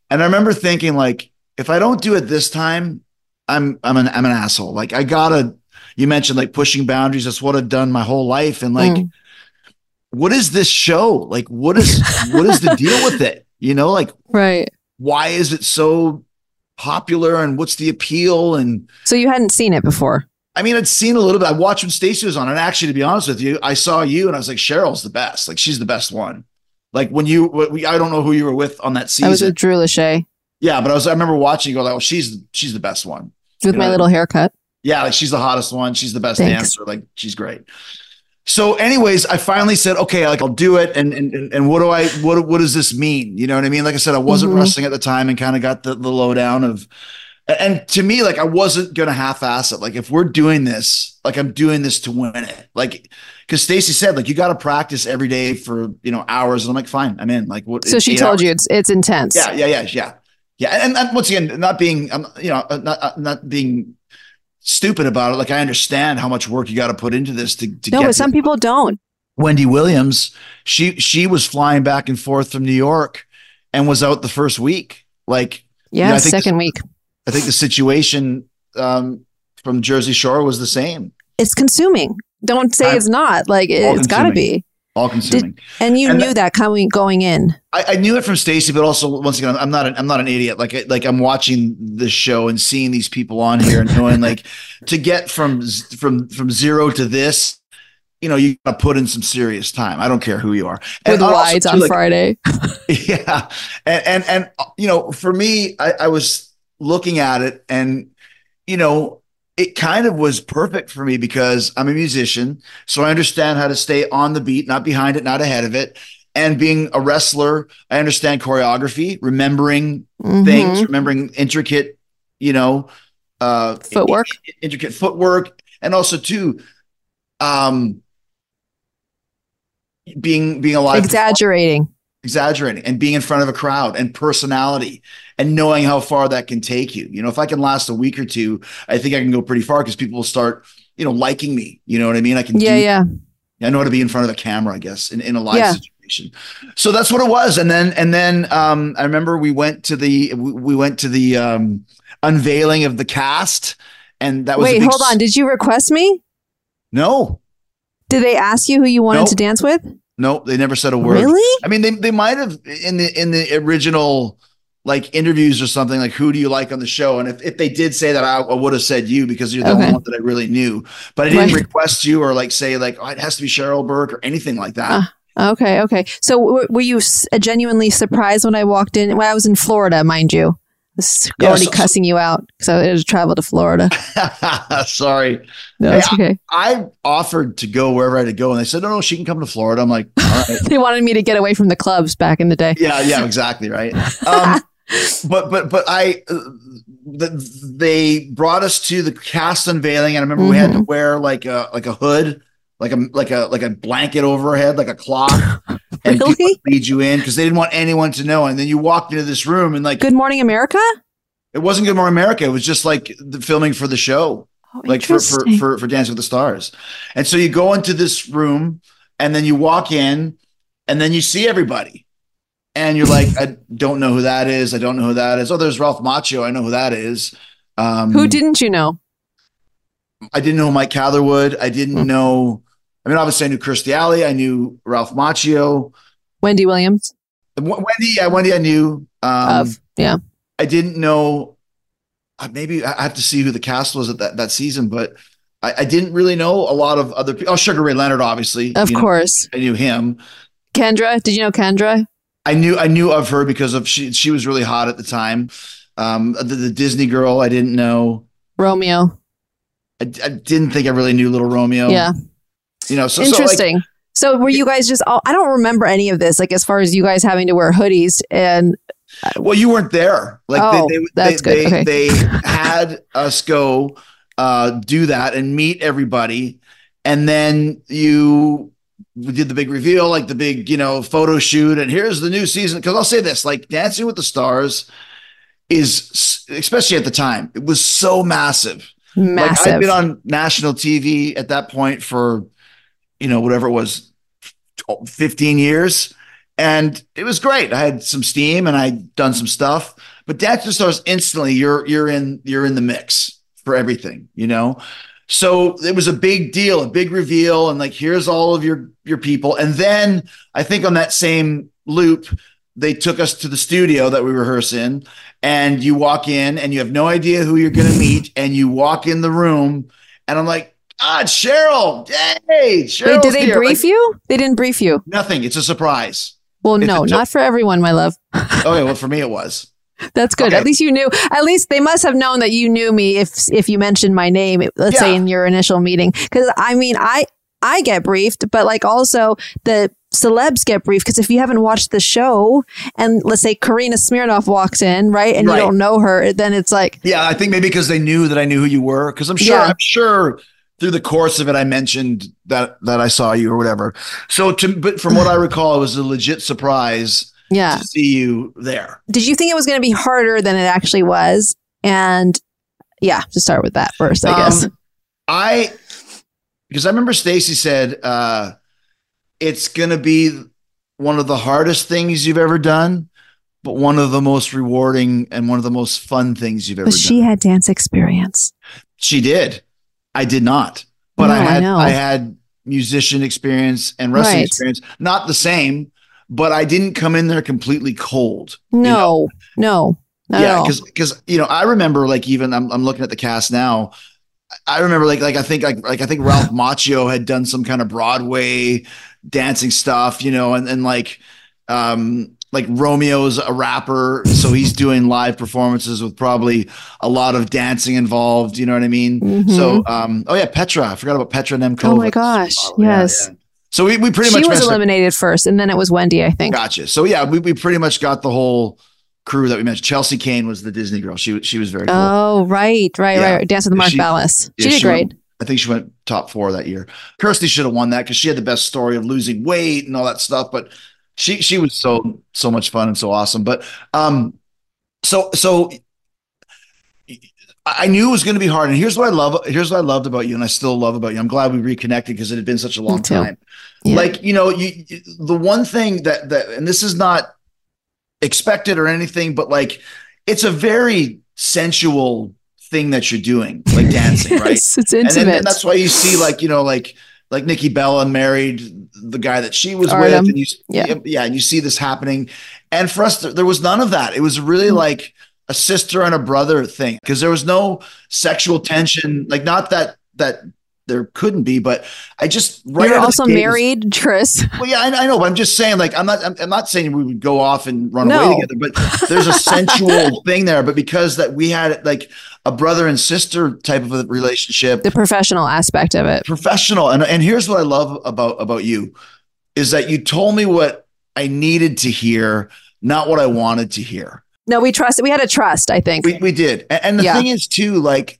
And I remember thinking, like, if I don't do it this time, I'm I'm an I'm an asshole. Like, I gotta. You mentioned like pushing boundaries. That's what I've done my whole life. And like, mm. what is this show? Like, what is what is the deal with it? You know, like, right? Why is it so popular? And what's the appeal? And so you hadn't seen it before. I mean, I'd seen a little bit. I watched when Stacey was on, and actually, to be honest with you, I saw you, and I was like, Cheryl's the best. Like, she's the best one. Like when you, we, I don't know who you were with on that season. I was with Drew Lachey. Yeah, but I was. I remember watching you go like, "Oh, she's she's the best one." With you my know? little haircut. Yeah, like she's the hottest one. She's the best Thanks. dancer. Like she's great. So, anyways, I finally said, "Okay, like I'll do it." And and and what do I? What what does this mean? You know what I mean? Like I said, I wasn't mm-hmm. wrestling at the time, and kind of got the the lowdown of. And to me, like I wasn't gonna half-ass it. Like if we're doing this, like I'm doing this to win it. Like because Stacey said, like you got to practice every day for you know hours. And I'm like, fine, I'm in. Like what? So she told hours. you it's it's intense. Yeah, yeah, yeah, yeah, yeah. And, and once again, not being, um, you know, not not being stupid about it. Like I understand how much work you got to put into this to, to no, get. but some people don't. Wendy Williams, she she was flying back and forth from New York, and was out the first week. Like yeah, you know, second the, week. I think the situation um, from Jersey Shore was the same. It's consuming. Don't say I'm, it's not. Like it, it's got to be. All consuming. Did, and you and knew that, that coming going in. I, I knew it from Stacey, but also once again, I'm not an, I'm not an idiot. Like like I'm watching this show and seeing these people on here and knowing like to get from from from zero to this, you know, you got to put in some serious time. I don't care who you are. With Lides on like, Friday. Yeah, and and and you know, for me, I, I was looking at it, and you know. It kind of was perfect for me because I'm a musician. So I understand how to stay on the beat, not behind it, not ahead of it. And being a wrestler, I understand choreography, remembering mm-hmm. things, remembering intricate, you know, uh, footwork, intricate footwork. And also too, um, being, being alive, exaggerating, exaggerating and being in front of a crowd and personality. And knowing how far that can take you. You know, if I can last a week or two, I think I can go pretty far because people will start, you know, liking me. You know what I mean? I can Yeah, do, yeah. I know how to be in front of a camera, I guess, in, in a live yeah. situation. So that's what it was. And then and then um, I remember we went to the we, we went to the um, unveiling of the cast. And that was Wait, a big hold on. Did you request me? No. Did they ask you who you wanted nope. to dance with? No, they never said a word. Really? I mean, they they might have in the in the original like interviews or something, like who do you like on the show? And if, if they did say that, I, I would have said you because you're the okay. only one that I really knew. But I didn't right. request you or like say like, oh, it has to be Cheryl Burke or anything like that. Uh, okay, okay. So w- were you s- genuinely surprised when I walked in? When I was in Florida, mind you. I was yeah, already so, cussing you out because I had to travel to Florida. Sorry. No, hey, it's okay. I, I offered to go wherever I had to go. And they said, no, no, she can come to Florida. I'm like, all right. They wanted me to get away from the clubs back in the day. Yeah, yeah, exactly. Right. Um, But but but I, uh, the, they brought us to the cast unveiling, and I remember mm-hmm. we had to wear like a like a hood, like a like a like a blanket over our head, like a cloth, and really? people lead you in because they didn't want anyone to know. And then you walked into this room, and like Good Morning America. It wasn't Good Morning America. It was just like the filming for the show, oh, like for, for for for Dancing with the Stars. And so you go into this room, and then you walk in, and then you see everybody. And you're like, I don't know who that is. I don't know who that is. Oh, there's Ralph Macchio. I know who that is. Um, who didn't you know? I didn't know Mike Catherwood. I didn't mm-hmm. know. I mean, obviously, I knew Kirstie Alley. I knew Ralph Macchio. Wendy Williams. W- Wendy, yeah, Wendy, I knew. Um, of, yeah. I didn't know. Uh, maybe I have to see who the cast was at that, that season, but I, I didn't really know a lot of other people. Oh, Sugar Ray Leonard, obviously. Of you course. Know, I knew him. Kendra. Did you know Kendra? I knew I knew of her because of she she was really hot at the time. Um, the, the Disney girl I didn't know. Romeo. I, I didn't think I really knew Little Romeo. Yeah. You know, so interesting. So, like, so were you guys just all, I don't remember any of this, like as far as you guys having to wear hoodies and well, you weren't there. Like oh, they, they, that's they, good. They, okay. they had us go uh, do that and meet everybody. And then you we did the big reveal, like the big, you know, photo shoot. And here's the new season. Because I'll say this, like Dancing with the Stars is, especially at the time, it was so massive. Massive. Like I'd been on national T V at that point for, you know, whatever it was, fifteen years. And it was great. I had some steam and I'd done some stuff, but Dancing with the Stars instantly you're you're in you're in the mix for everything, you know? So it was a big deal, a big reveal, and like here's all of your your people. And then I think on that same loop, they took us to the studio that we rehearse in, and you walk in and you have no idea who you're going to meet, and you walk in the room, and I'm like, ah, it's Cheryl. Hey, Cheryl. Wait, did they here. brief like, you? They didn't brief you. Nothing. It's a surprise. Well, It's no, a- not for everyone, my love. Okay, well, for me it was. That's good. Okay. At least you knew. At least they must have known that you knew me if if you mentioned my name, let's Yeah. say in your initial meeting. Because I mean, I I get briefed, but like also the celebs get briefed. Because if you haven't watched the show, and let's say Karina Smirnoff walks in, right, and Right. you don't know her, then it's like, Yeah, I think maybe because they knew that I knew who you were. Because I'm sure, Yeah. I'm sure through the course of it, I mentioned that that I saw you or whatever. So, to but from what I recall, it was a legit surprise yeah. to see you there. Did you think it was going to be harder than it actually was? And yeah, to start with that first, I guess. Um, I because I remember Stacey said uh, it's going to be one of the hardest things you've ever done, but one of the most rewarding and one of the most fun things you've ever But done. she had dance experience. She did. I did not. But No, I I had know. I had musician experience and wrestling Right. experience. Not the same, but I didn't come in there completely cold. No, you know? no, not at Yeah, all. because because you know, I remember like even I'm I'm looking at the cast now. I remember like like I think like like I think Ralph Macchio had done some kind of Broadway dancing stuff, you know, and and like um like Romeo's a rapper, so he's doing live performances with probably a lot of dancing involved. You know what I mean? Mhm. So um oh yeah, Petra, I forgot about Petra Nemkova. Oh my gosh, Yeah, yes. yeah. So we we pretty She much was messed up- eliminated first, and then it was Wendy, I think. Gotcha. So yeah, we we pretty much got the whole crew that we mentioned. Chelsea Kane was the Disney girl. She she was very cool. Oh, right, right, Yeah. right. Dance with Mark She- Ballas. Yeah, She did great. went- I think she went top four that year. Kirsty should have won that because she had the best story of losing weight and all that stuff. But she she was so so much fun and so awesome. But um, so so I knew it was going to be hard. And here's what I love. Here's what I loved about you, and I still love about you. I'm glad we reconnected because it had been such a long Me too. time. Yeah. Like you know, you you- the one thing that that, and this is not expected or anything, but like it's a very sensual thing that you're doing, like dancing, right? It's, it's And, then, intimate. and that's why you see like, you know, like, like Nikki Bella married the guy that she was Artem. with. And you, Yeah. yeah. Yeah. And you see this happening. And for us, there, there was none of that. It was really Mm. like a sister and a brother thing. Cause there was no sexual tension. Like not that, that there couldn't be, but I just, right You're out of the also gate was- married, Chris. well, yeah, I, I know, but I'm just saying, like, I'm not, I'm, I'm not saying we would go off and run No. away together, but there's a sensual thing there. But because that we had like a brother and sister type of a relationship, The professional aspect of it. professional, and and here's what I love about about you, is that you told me what I needed to hear, not what I wanted to hear. No, we trust. We had a trust, I think. We we did, and, and the Yeah. thing is too, like.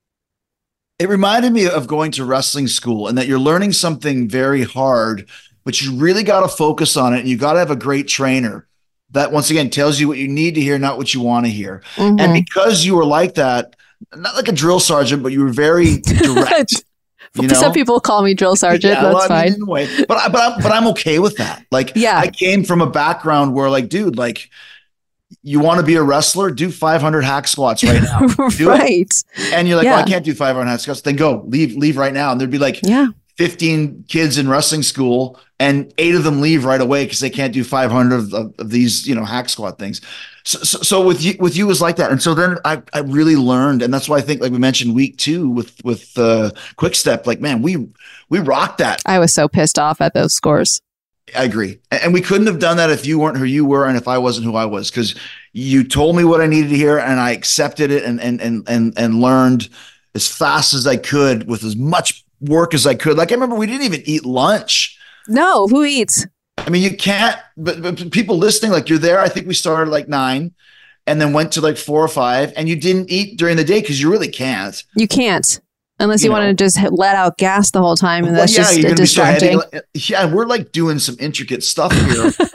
It reminded me of going to wrestling school and that you're learning something very hard, but you really got to focus on it. And you got to have a great trainer that once again tells you what you need to hear, not what you want to hear. Mhm. And because you were like that, not like a drill sergeant, but you were very direct. You know? Some people call me drill sergeant. Yeah, That's well, I mean, fine. in a way. But I, but I'm, but I'm okay with that. Like, Yeah. I came from a background where, like, dude, like, you want to be a wrestler? Do five hundred hack squats right now. Do it. Right. And you're like, Yeah. well, I can't do five hundred hack squats. Then go, leave, leave right now. And there'd be like Yeah. fifteen kids in wrestling school, and eight of them leave right away because they can't do five hundred of, of, of these, you know, hack squat things. So, so, so with you, with you was like that. And so then I, I really learned, and that's why I think, like we mentioned, week two with with uh, Quick Step, like man, we we rocked that. I was so pissed off at those scores. I agree. And and we couldn't have done that if you weren't who you were and if I wasn't who I was, because you told me what I needed to hear and I accepted it and and and and and learned as fast as I could with as much work as I could. Like I remember we didn't even eat lunch. No, who eats? I mean, you can't, but, but people listening, like you're there. I think we started like nine and then went to like four or five, and you didn't eat during the day because you really can't. You can't. Unless you, You want know. to just hit- let out gas the whole time. And Well, that's yeah, just you're uh, gonna be so distracting. heady. Yeah, we're like doing some intricate stuff here.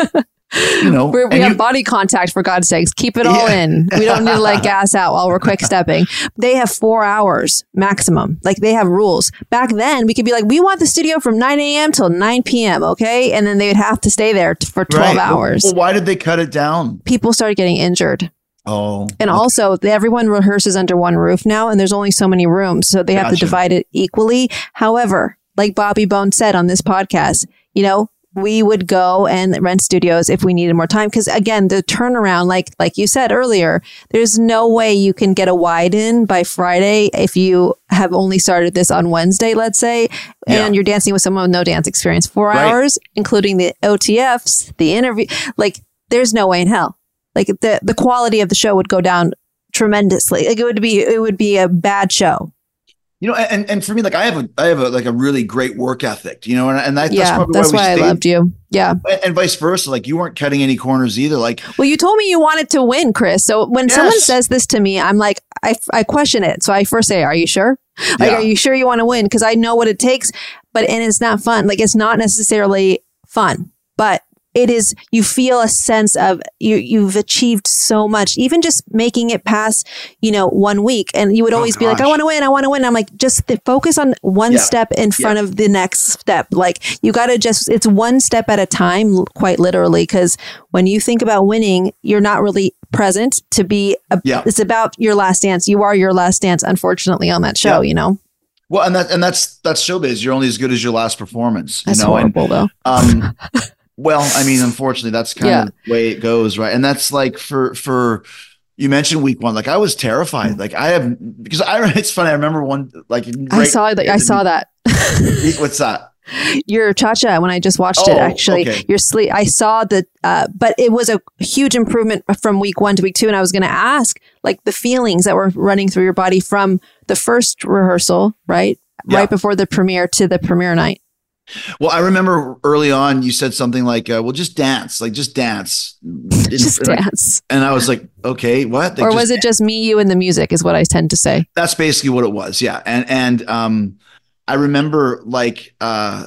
You know, We're, we and have you- body contact, for God's sakes. Keep it all Yeah. in. We don't need to let gas out while we're quick stepping. They have four hours maximum. Like they have rules. Back then, we could be like, we want the studio from nine a.m. till nine p.m. Okay. And then they would have to stay there t- for twelve Right. Well- hours. Well, why did they cut it down? People started getting injured. Oh, And also, everyone rehearses under one roof now, and there's only so many rooms. So they have Gotcha. to divide it equally. However, like Bobby Bone said on this podcast, you know, we would go and rent studios if we needed more time. Because again, the turnaround, like like you said earlier, there's no way you can get a wide in by Friday if you have only started this on Wednesday, let's say, Yeah. and you're dancing with someone with no dance experience. Four Right. hours, including the O T Fs, the interview. Like, there's no way in hell. Like the the quality of the show would go down tremendously. Like it would be it would be a bad show. You know, and, and for me, like I have a, I have a, like a really great work ethic, you know, and, and that, that's Yeah, probably that's why, we why I stayed. loved you. Yeah. And, and vice versa. Like you weren't cutting any corners either. Like, Well, you told me you wanted to win, Chris. So when Yes. someone says this to me, I'm like, I, I question it. So I first say, are you sure? Like, Yeah. are you sure you want to win? Because I know what it takes, but and it's not fun. Like it's not necessarily fun, but it is, you feel a sense of you, you've achieved so much, even just making it past, you know, one week. And you would always be like, I gosh. want to win. I want to win. I'm like, just th- focus on one Yeah. step in front of the next step. Like you got to just, it's one step at a time, l- quite literally. Cause when you think about winning, you're not really present to be, a, Yeah. it's about your last dance. You are your last dance, unfortunately, on that show, Yeah. you know? well, and that, and that's, that's showbiz. You're only as good as your last performance, you That's know, and, horrible though. um, well, I mean, unfortunately that's kind Yeah. of the way it goes. Right. And that's like for, for, you mentioned week one, like I was terrified. Like I have, because I, it's funny. I remember one, like, I right- saw that. I saw that. What's that? Your cha-cha when I just watched it, Oh, actually. okay. Your sleep. I saw that, uh, but it was a huge improvement from week one to week two. And I was going to ask, like, the feelings that were running through your body from the first rehearsal, right? Yeah. Right before the premiere to the premiere night. Well, I remember early on you said something like, uh, well, just dance, like just dance. Just and I- dance. And I was like, okay, what? They Or just- was it just me, you, and the music is what I tend to say. That's basically what it was. Yeah. And, and, um, I remember like, uh,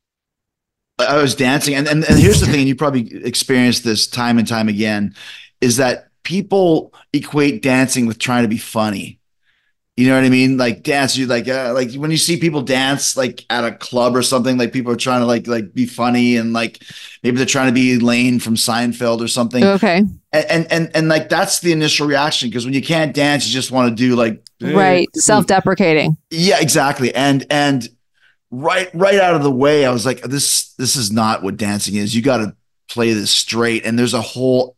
I was dancing and, and, and here's the thing, and you probably experienced this time and time again, is that people equate dancing with trying to be funny. You know what I mean? Like dance, you like, uh, like when you see people dance, like at a club or something, like people are trying to like, like be funny and like, maybe they're trying to be Lane from Seinfeld or something. Okay. And, and, and, and like, that's the initial reaction. Cause when you can't dance, you just want to do like, Right. Self-deprecating. yeah, exactly. And, and right, right out of the way, I was like, this, this is not what dancing is. You got to play this straight. And there's a whole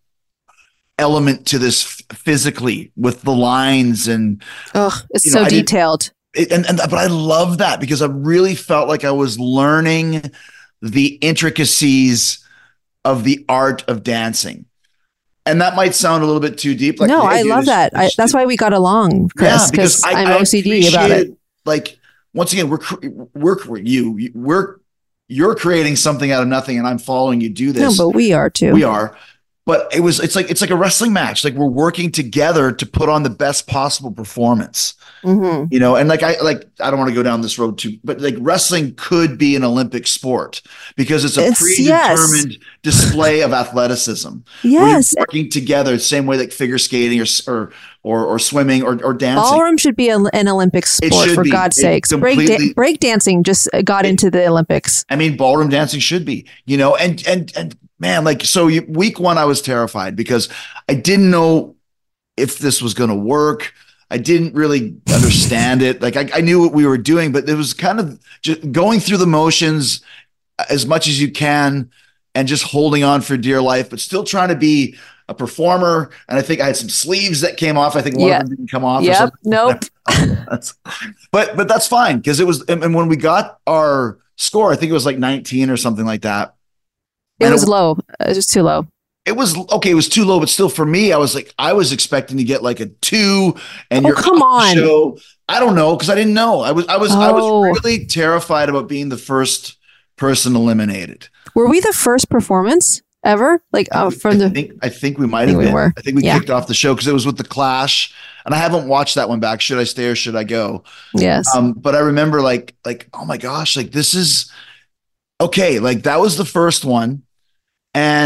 element to this f- physically with the lines and, Oh, it's You know, so I did- detailed. it, and, and, but I love that because I really felt like I was learning the intricacies of the art of dancing. And that might sound a little bit too deep. Like, no, hey, I dude, love it's- that. I, it's- that's why we got along, Chris, because I'm O C D about it. appreciate, like, once again, we're, cre- we're, cre- you, you- we're, you're creating something out of nothing and I'm following you do No, this. but we are too. We are. But it was, it's like, it's like a wrestling match. Like we're working together to put on the best possible performance, Mhm. you know? And like, I, like, I don't want to go down this road too, but like wrestling could be an Olympic sport because it's a It's- predetermined display of athleticism. Where you're Yes. working together, same way like figure skating or, or, or, or swimming or, or dancing. Ballroom should be a, an Olympic sport, should for be. God's It sakes. Break, completely- da- break dancing just got into the Olympics. I mean, ballroom dancing should be, you know, and, and, and man, like, so you, week one, I was terrified because I didn't know if this was going to work. I didn't really understand it. Like I, I knew what we were doing, but it was kind of just going through the motions as much as you can and just holding on for dear life, but still trying to be a performer. And I think I had some sleeves that came off. I think one Yeah. of them didn't come off. or Yep. something. Nope. That's- but but that's fine because it was. And, and when we got our score, I think it was like nineteen or something like that. It And was low. It was too low. It was okay. It was too low, but still for me, I was like, I was expecting to get like a two. And Oh, you're come off the on. show. I don't know because I didn't know. I was I was I Oh. was really terrified about being the first person eliminated. Were we the first performance ever? Like uh, from I the. think I think we might think have we been. were. I think we Yeah. kicked off the show because it was with the Clash, and I haven't watched that one back. Should I stay or should I go? Yes. Um, but I remember like like oh my gosh, like this is okay. Like that was the first one, and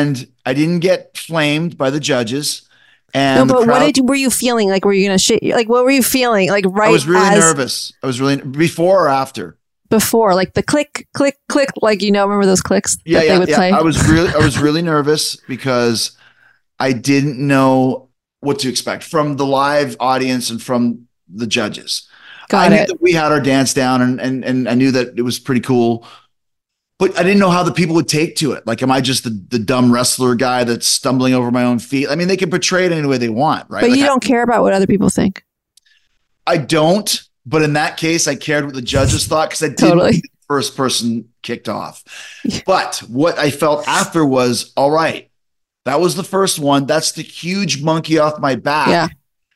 I didn't get flamed by the judges. And no, but crowd, what did you, were you feeling? Like, were you going to shit? Like, what were you feeling? Like, right? I was really as nervous. I was really before or after. Before, like the click, click, click. Like, you know, remember those clicks Yeah, that yeah, they would yeah. play? I was really, I was really nervous because I didn't know what to expect from the live audience and from the judges. Got I knew it. that we had our dance down, and and and I knew that it was pretty cool. But I didn't know how the people would take to it. Like, am I just the, the dumb wrestler guy that's stumbling over my own feet? I mean, they can portray it any way they want, right? But like you I, don't care about what other people think. I don't. But in that case, I cared what the judges thought because I didn't Totally. think the first person kicked off. But what I felt after was, all right, that was the first one. That's the huge monkey off my back. Yeah.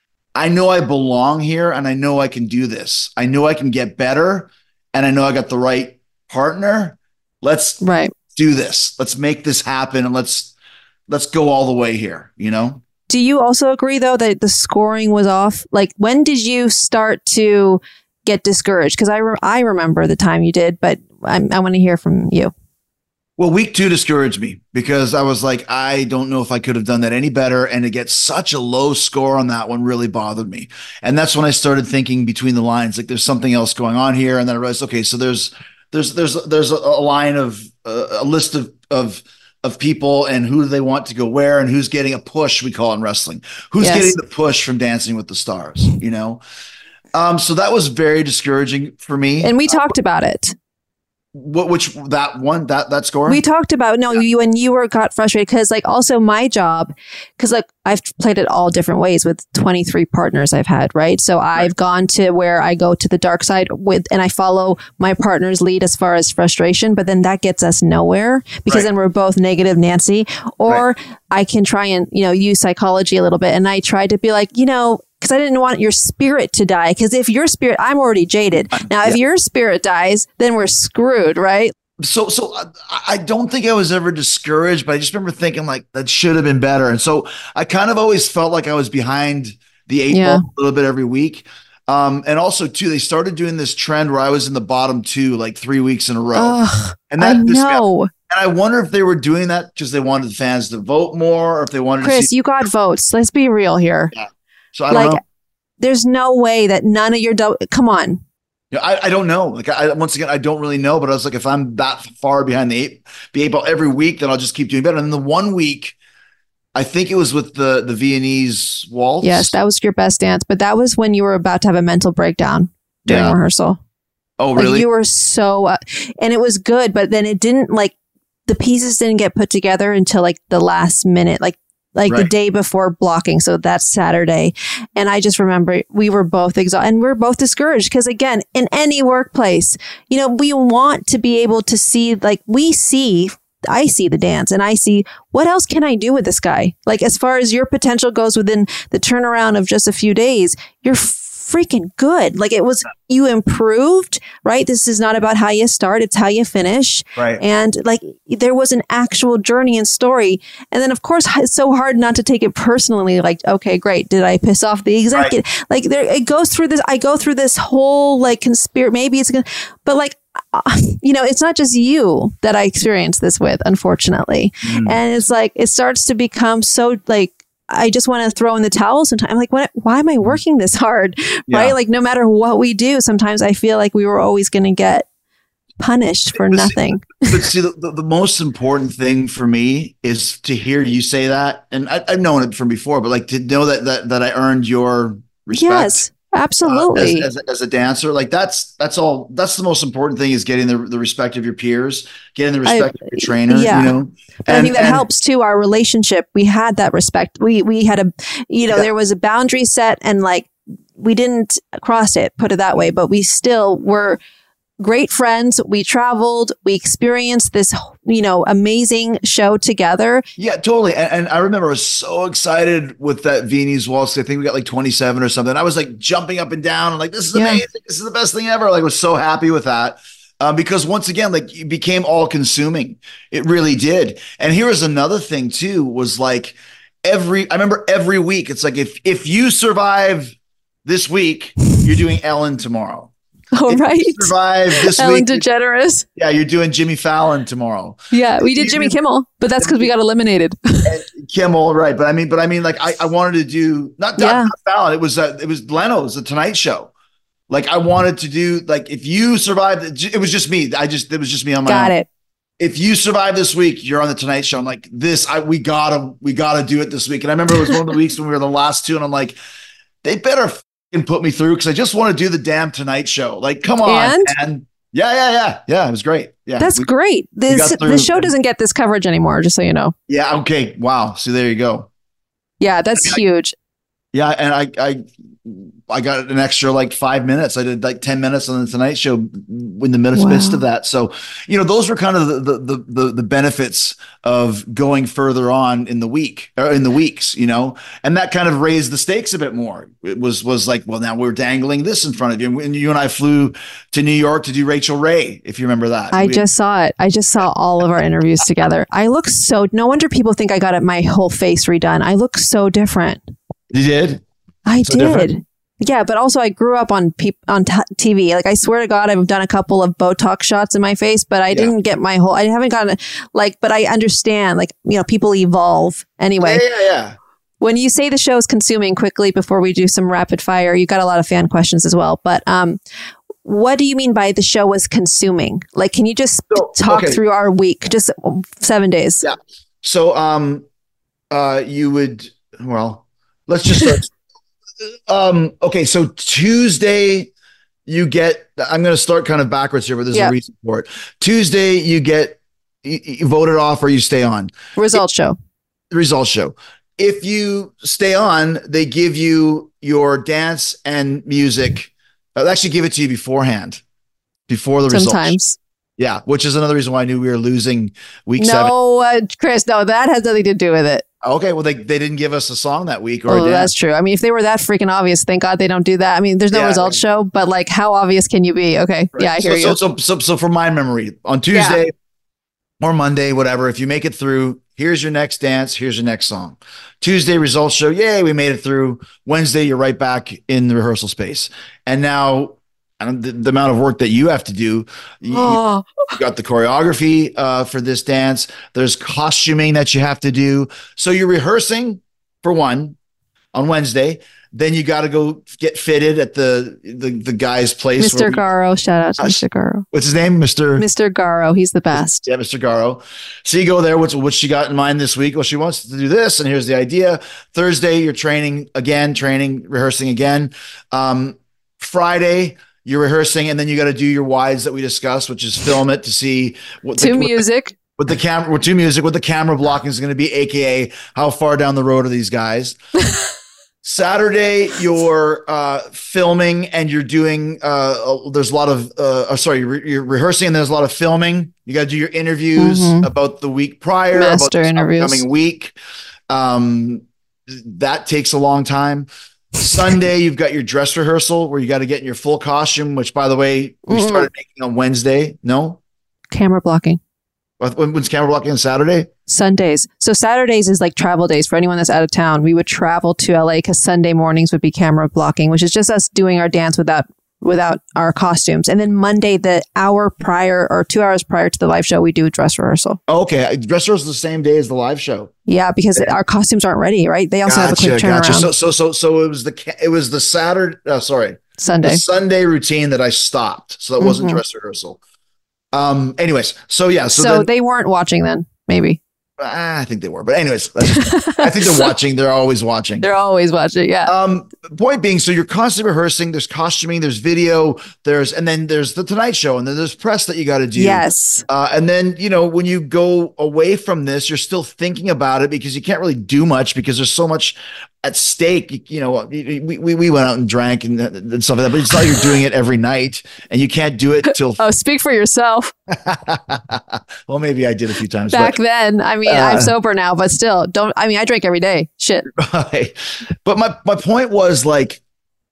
I know I belong here, and I know I can do this. I know I can get better, and I know I got the right partner. Let's Right. do this. Let's make this happen, and let's let's go all the way here, you know? Do you also agree, though, that the scoring was off? Like, when did you start to get discouraged? Because I, re- I remember the time you did, but I'm, I want to hear from you. Well, week two discouraged me because I was like, I don't know if I could have done that any better. And to get such a low score on that one really bothered me. And that's when I started thinking between the lines, like there's something else going on here. And then I realized, okay, so there's there's there's there's a, a line of uh, a list of of of people and who do they want to go where and who's getting a push, we call it in wrestling. Who's Yes. getting the push from Dancing with the Stars, you know? Um, so that was very discouraging for me. And we talked about it. What, which that one, that, that score? We talked about, no, you, when you were got frustrated, because like also my job, because like I've played it all different ways with twenty-three partners I've had, right? So I've gone to where I go to the dark side with, and I follow my partner's lead as far as frustration, but then that gets us nowhere because Right. then we're both negative Nancy, or I can try and, you know, use psychology a little bit. And I tried to be like, you know, because I didn't want your spirit to die. Because if your spirit, I'm already jaded. Now, if Yeah. your spirit dies, then we're screwed, right? So, so I, I don't think I was ever discouraged, but I just remember thinking like that should have been better. And so I kind of always felt like I was behind the eight Yeah. ball a little bit every week. Um, and also too, they started doing this trend where I was in the bottom two, like three weeks in a row. Ugh, and I that just got- know. and I wonder if they were doing that because they wanted the fans to vote more, or if they wanted to Chris, see. you got votes. Let's be real here. So I don't Like, know. there's no way that none of your do- come on. Yeah, I, I don't know. Like I, once again, I don't really know, but I was like, if I'm that far behind the eight, the eight ball every week, then I'll just keep doing better. And then the one week, I think it was with the, the Viennese waltz. Yes, that was your best dance, but that was when you were about to have a mental breakdown during Yeah. rehearsal. Oh, Like really? you were so, uh, and it was good, but then it didn't like the pieces didn't get put together until like the last minute, like like the Right. day before blocking. So that's Saturday. And I just remember we were both exhausted and we we're both discouraged because again, in any workplace, you know, we want to be able to see, like we see, I see the dance and I see what else can I do with this guy? Like as far as your potential goes within the turnaround of just a few days, you're freaking good. Like it was, you improved, right? This is not about how you start. It's how you finish. Right. And like there was an actual journey and story. And then of course, it's so hard not to take it personally. Like, okay, great. Did I piss off the executive? Like there, it goes through this, I go through this whole like conspiracy, maybe it's going to, but like, uh, you know, it's not just you that I experienced this with, unfortunately. Mm. And it's like, it starts to become so like, I just want to throw in the towel sometimes. I'm like, what, why am I working this hard? Yeah. Right? Like no matter what we do, sometimes I feel like we were always going to get punished for But see- nothing. But see, the, the, the most important thing for me is to hear you say that. And I, I've known it from before, but like to know that, that, that I earned your respect. Yes, uh, absolutely. as, as, as a dancer, like that's, that's all, that's the most important thing is getting the, the respect of your peers, getting the respect I- of your trainer, yeah. you know? And I think that and- helps too. Our relationship, we had that respect. We we had a, you know, Yeah. there was a boundary set, and like we didn't cross it. Put it that way, but we still were great friends. We traveled. We experienced this, you know, amazing show together. Yeah, totally. And, and I remember I was so excited with that Viennese waltz. I think we got like twenty-seven or something. I was like jumping up and down and like, this is Yeah. amazing. This is the best thing ever. Like I was so happy with that. Um, because once again, like it became all consuming. It really did. And here was another thing too, was like every, I remember every week, it's like, if, if you survive this week, you're doing Ellen tomorrow. Oh, if right. you survive this Ellen week. DeGeneres. Yeah, you're doing Jimmy Fallon tomorrow. Yeah, we did Jimmy Kimmel, but that's because we got eliminated. Kimmel, right? But I mean, but I mean, like I, I wanted to do not, not, Yeah. not Fallon. It was uh, it was Leno's The Tonight Show. Like I wanted to do like if you survived, it was just me. I just it was just me on my Got own. it. If you survive this week, you're on The Tonight Show. I'm like this. I we gotta we gotta do it this week. And I remember it was one of the weeks when we were the last two, and I'm like, they better fucking put me through because I just want to do the damn Tonight Show. Like, come on, And? man. Yeah, yeah, yeah, yeah. It was great. Yeah, That's we, great. This got through- the show doesn't get this coverage anymore, just so you know. Yeah. Okay. Wow. So there you go. Yeah, that's I mean, huge. Yeah, and I I I got an extra like five minutes. I did like ten minutes on the Tonight Show in the midst, Wow. midst of that. So, you know, those were kind of the, the the the benefits of going further on in the week or in the weeks, you know, and that kind of raised the stakes a bit more. It was was like, well, now we're dangling this in front of you. And you and I flew to New York to do Rachel Ray, if you remember that. I We- just saw it. I just saw all of our interviews together. I look so, no wonder people think I got it, my whole face redone. I look so different. You did? I So did. different? Yeah, but also I grew up on peop on t- T V. Like I swear to God, I've done a couple of Botox shots in my face, but I Yeah. didn't get my whole. I haven't gotten like, but I understand. Like you know, people evolve anyway. Yeah, yeah, yeah. When you say the show is consuming quickly, before we do some rapid fire, you got a lot of fan questions as well. But um, what do you mean by the show was consuming? Like, can you just So, talk okay. through our week, just seven days? Yeah. So, um, uh, you would, well, let's just start. um, okay. So Tuesday, you get, I'm going to start kind of backwards here, but there's Yeah. a reason for it. Tuesday, you get, you, you voted off or you stay on. Results show. The results show. If you stay on, they give you your dance and music. uh, They actually give it to you beforehand, before the results. Sometimes. Yeah. Which is another reason why I knew we were losing week seven. No, uh, Chris, no, that has nothing to do with it. Okay, well, they, they didn't give us a song that week or a Oh, dance. that's true. I mean, if they were that freaking obvious, thank God they don't do that. I mean, there's no Yeah. results show, but like, how obvious can you be? Okay, Right? yeah, I hear so, you. So, so, so, so from my memory, on Tuesday or Monday, whatever, if you make it through, here's your next dance, here's your next song. Tuesday results show, yay, we made it through. Wednesday, you're right back in the rehearsal space. And now, I don't, the, the amount of work that you have to do, you, Oh, you got the choreography uh, for this dance. There's costuming that you have to do. So you're rehearsing for one on Wednesday. Then you got to go get fitted at the the, the guy's place. where Mister we- Garo, shout out to Uh, Mister Garo. What's his name? Mister Mister Garo, he's the best. Yeah, Mister Garo. So you go there. What's what she got in mind this week? Well, she wants to do this, and here's the idea. Thursday, you're training again, training, rehearsing again. Um, Friday, you're rehearsing, and then you got to do your wides that we discussed, which is film it to see what To the, music. with the camera, with to music, what the camera blocking is going to be, aka how far down the road are these guys. Saturday, you're uh, filming and you're doing. Uh, there's a lot of. Uh, oh, sorry, you're, you're rehearsing and there's a lot of filming. You got to do your interviews Mhm. about the week prior, Master about this interviews. upcoming week. Um, that takes a long time. Sunday, you've got your dress rehearsal where you got to get in your full costume. Which, by the way, we Mhm. started making on Wednesday. No, Camera blocking. when, when's camera blocking on Saturday? Sundays. So Saturdays is like travel days for anyone that's out of town. We would travel to L A because Sunday mornings would be camera blocking, which is just us doing our dance without without our costumes. And then Monday, the hour prior or two hours prior to the live show, we do a dress rehearsal. Okay, dress rehearsal is the same day as the live show. Yeah, because our costumes aren't ready, right? They also have a quick turnaround. So, so, so, so it was the ca- it was the Saturday. Uh, sorry, Sunday. the Sunday routine that I stopped. So that wasn't Mhm. dress rehearsal. Um. Anyways, so yeah. So, So, then, they weren't watching then, maybe. ah, I think they were, but anyways, that's just- I think they're watching. They're always watching. They're always watching, yeah. Um, point being, so you're constantly rehearsing. There's costuming, there's video, there's and then there's the Tonight Show, and then there's press that you got to do. Yes. Uh, and then you know when you go away from this, you're still thinking about it because you can't really do much because there's so much at stake. You, you know, we, we we went out and drank and, and stuff like that, but it's not like you're doing it every night, and you can't do it till. Oh, speak for yourself. Well, maybe I did a few times Back but, then, I mean, uh, I'm sober now, but still, don't. I mean, I drink every day. Shit. Right. But my my point was like,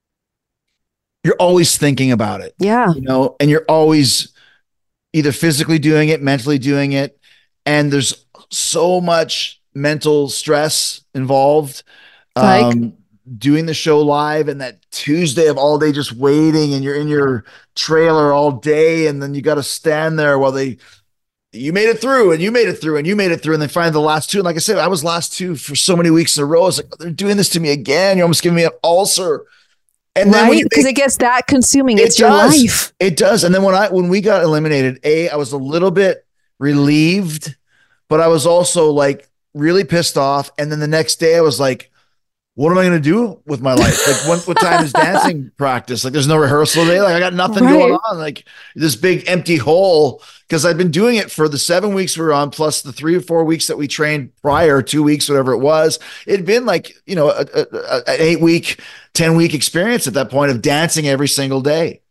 you're always thinking about it. Yeah. You know, and you're always either physically doing it, mentally doing it. And there's so much mental stress involved. Like? Um, doing the show live, and that Tuesday of all day just waiting, and you're in your trailer all day, and then you got to stand there while they, you made it through and you made it through and you made it through. And then finally the last two. And like I said, I was last two for so many weeks in a row. I was like, they're doing this to me again. You're almost giving me an ulcer. And then right, because it gets that consuming. It it's does. your life. It does. And then when I, when we got eliminated, A, I was a little bit relieved, but I was also like really pissed off. And then the next day I was like, what am I going to do with my life? Like when, what time is dancing practice? Like there's no rehearsal today. Like I got nothing Right. going on. Like this big empty hole. Cause I'd been doing it for the seven weeks we were on, plus the three or four weeks that we trained prior, two weeks, whatever it was. It'd been like, you know, a, a, a, an eight week, ten week experience at that point of dancing every single day.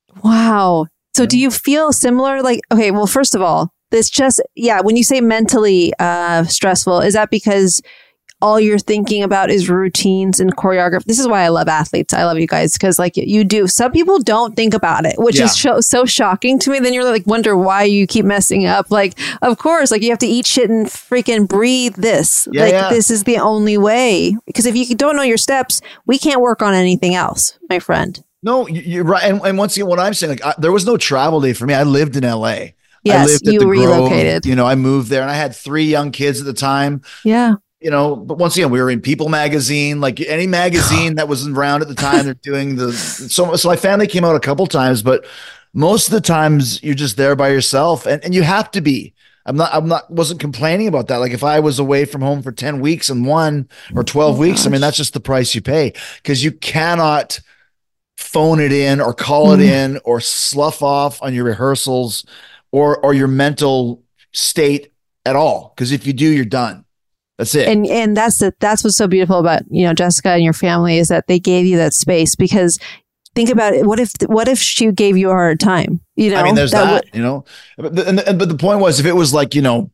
Wow. So do you feel similar? Like, okay, well, first of all, this just, yeah, when you say mentally uh, stressful, is that because all you're thinking about is routines and choreography? This is why I love athletes. I love you guys because like you do. Some people don't think about it, which Yeah. is so, so shocking to me. Then you're like, wonder why you keep messing up. Like, of course, like you have to eat shit and freaking breathe this. Yeah, like yeah. this is the only way. Because if you don't know your steps, we can't work on anything else, my friend. No, you- you're right. And, and once again, what I'm saying, like I, there was no travel day for me. I lived in L A. I Yes, lived at you the Grove. relocated. You know, I moved there and I had three young kids at the time. Yeah. You know, but once again, we were in People magazine, like any magazine that was around at the time. They're doing the so. So my family came out a couple times, but most of the times you're just there by yourself, and, and you have to be. I'm not. I'm not. Wasn't complaining about that. Like if I was away from home for ten weeks and one or twelve Oh, weeks, I mean gosh. that's just the price you pay because you cannot phone it in or call it Mm. in or slough off on your rehearsals or or your mental state at all. Because if you do, you're done. That's it. And and that's the, that's what's so beautiful about, you know, Jessica and your family is that they gave you that space because think about it. What if what if she gave you a hard time? You know, I mean, there's that, would- you know, but the, and the, but the point was if it was like, you know,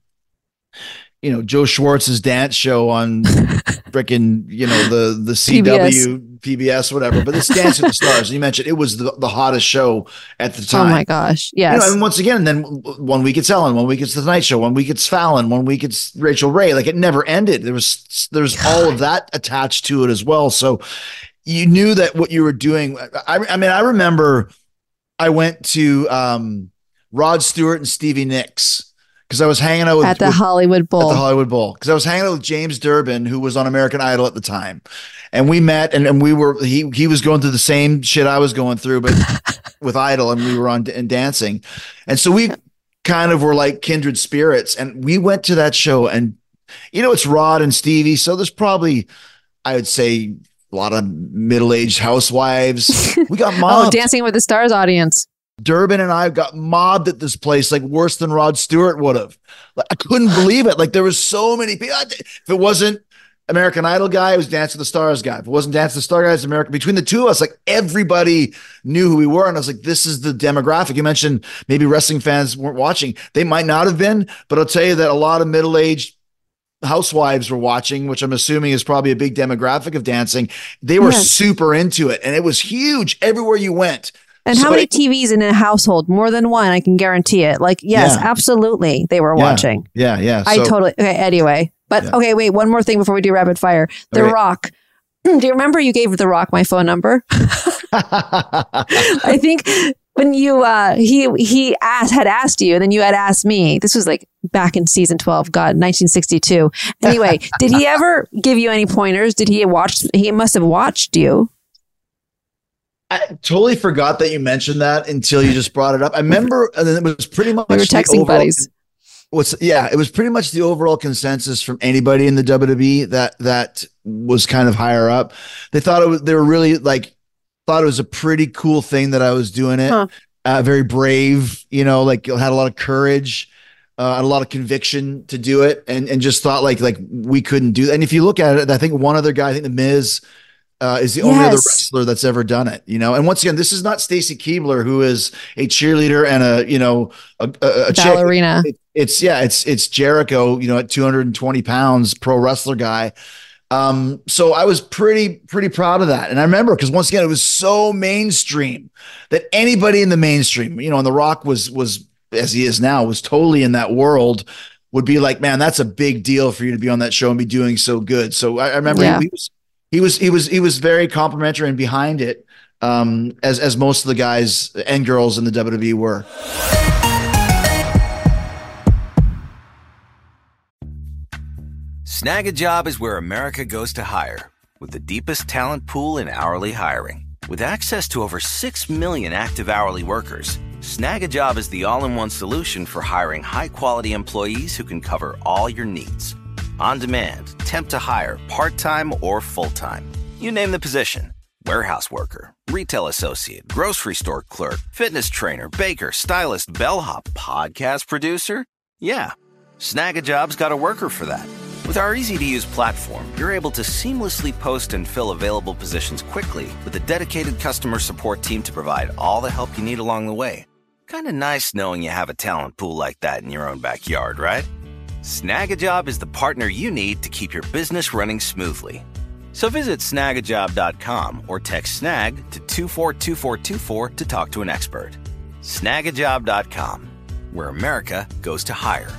you know, Joe Schwartz's dance show on freaking, you know, the, the C W, P B S, whatever, but it's Dance with the Stars. You mentioned it was the, the hottest show at the time. oh my gosh. You Yes. know, and once again, then one week it's Ellen, one week it's The Tonight Show, one week it's Fallon, one week it's Rachel Ray. Like it never ended. There was, there's all of that attached to it as well. So you knew that what you were doing. I, I mean, I remember I went to um, Rod Stewart and Stevie Nicks because I was hanging out with, at the with- Hollywood Bowl. at the Hollywood Bowl because I was hanging out with James Durbin, who was on American Idol at the time, and we met and, and we were he he was going through the same shit I was going through, but with Idol, and we were on and dancing, and so we kind of were like kindred spirits, and we went to that show, and you know it's Rod and Stevie, so there's probably I would say a lot of middle-aged housewives. We got oh, mobbed. Dancing with the Stars audience. Durbin and I got mobbed at this place, like worse than Rod Stewart would have. Like, I couldn't believe it. Like there was so many people. If it wasn't American Idol guy, it was Dance with the Stars guy. If it wasn't Dance with the Stars guy, it was American. Between the two of us, like everybody knew who we were. And I was like, this is the demographic. You mentioned maybe wrestling fans weren't watching. They might not have been, but I'll tell you that a lot of middle-aged housewives were watching, which I'm assuming is probably a big demographic of dancing. They were Yes. super into it. And it was huge everywhere you went. And So how many it- T Vs in a household? More than one, I can guarantee it. Like, yes, Yeah. absolutely. They were Yeah. watching. Yeah, yeah. I So- totally, okay, anyway. But Yeah. okay, wait, one more thing before we do rapid fire. The Okay. Rock. Do you remember you gave The Rock my phone number? I think when you uh he he asked had asked you and then you had asked me. This was like back in season twelve, God, nineteen sixty-two. Anyway, did he ever give you any pointers? Did he watch he must have watched you. I totally forgot that you mentioned that until you just brought it up. I remember, and then it was pretty much We were the texting overall- buddies. What's yeah, it was pretty much the overall consensus from anybody in the W W E that that was kind of higher up. They thought it was they were really like thought it was a pretty cool thing that I was doing it. Huh. Uh, very brave, you know, like had a lot of courage, uh, and a lot of conviction to do it, and and just thought like like we couldn't do that. And if you look at it, I think one other guy, I think the Miz. Uh, is the only other Yes. wrestler that's ever done it, you know. And once again, this is not Stacy Keibler, who is a cheerleader and a you know a, a, a chick. Ballerina. It- it's yeah, it's it's Jericho, you know, at two hundred twenty pounds, pro wrestler guy. Um, so I was pretty pretty proud of that, and I remember because once again, it was so mainstream that anybody in the mainstream, you know, and The Rock was was as he is now, was totally in that world. Would be like, man, that's a big deal for you to be on that show and be doing so good. So I, I remember Yeah. he was. he was he was he was very complimentary and behind it, um, as as most of the guys and girls in the W W E were. Snag a Job is where America goes to hire, with the deepest talent pool in hourly hiring. With access to over six million active hourly workers, Snag a Job is the all-in-one solution for hiring high-quality employees who can cover all your needs. On demand, temp to hire, part-time or full-time. You name the position. Warehouse worker, retail associate, grocery store clerk, fitness trainer, baker, stylist, bellhop, podcast producer. Yeah, Snag a Job's got a worker for that. With our easy-to-use platform, you're able to seamlessly post and fill available positions quickly with a dedicated customer support team to provide all the help you need along the way. Kind of nice knowing you have a talent pool like that in your own backyard, right? Snag a Job is the partner you need to keep your business running smoothly. So visit snag a job dot com or text SNAG to two four two four two four to talk to an expert. snag a job dot com, where America goes to hire.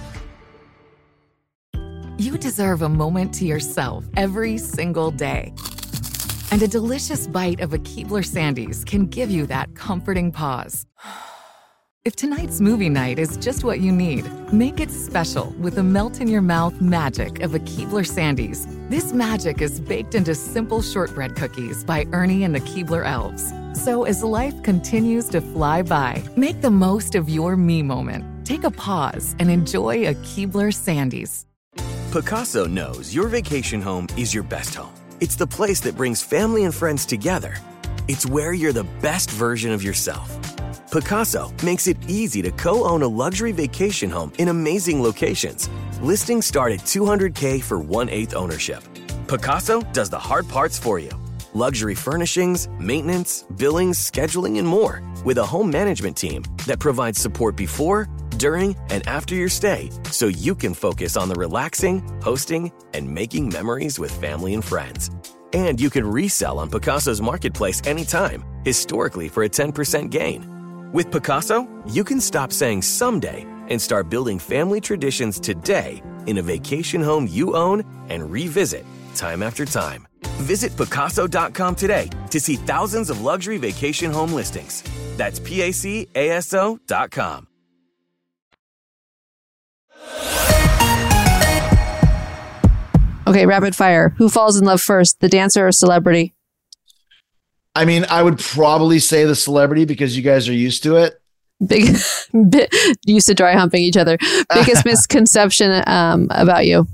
You deserve a moment to yourself every single day. And a delicious bite of a Keebler Sandies can give you that comforting pause. If tonight's movie night is just what you need, make it special with the melt-in-your-mouth magic of a Keebler Sandies. This magic is baked into simple shortbread cookies by Ernie and the Keebler Elves. So as life continues to fly by, make the most of your me moment. Take a pause and enjoy a Keebler Sandies. Pacaso knows your vacation home is your best home. It's the place that brings family and friends together. It's where you're the best version of yourself. Pacaso makes it easy to co-own a luxury vacation home in amazing locations. Listings start at two hundred thousand dollars for one-eighth ownership. Pacaso does the hard parts for you. Luxury furnishings, maintenance, billings, scheduling, and more. With a home management team that provides support before, during, and after your stay, so you can focus on the relaxing, hosting, and making memories with family and friends. And you can resell on Pacaso's marketplace anytime, historically for a ten percent gain. With Pacaso, you can stop saying someday and start building family traditions today in a vacation home you own and revisit time after time. Visit Pacaso dot com today to see thousands of luxury vacation home listings. That's P A C A S O dot com. Okay, rapid fire. Who falls in love first, the dancer or celebrity? I mean, I would probably say the celebrity because you guys are used to it. Big, bit, used to dry humping each other. Biggest misconception um, about you?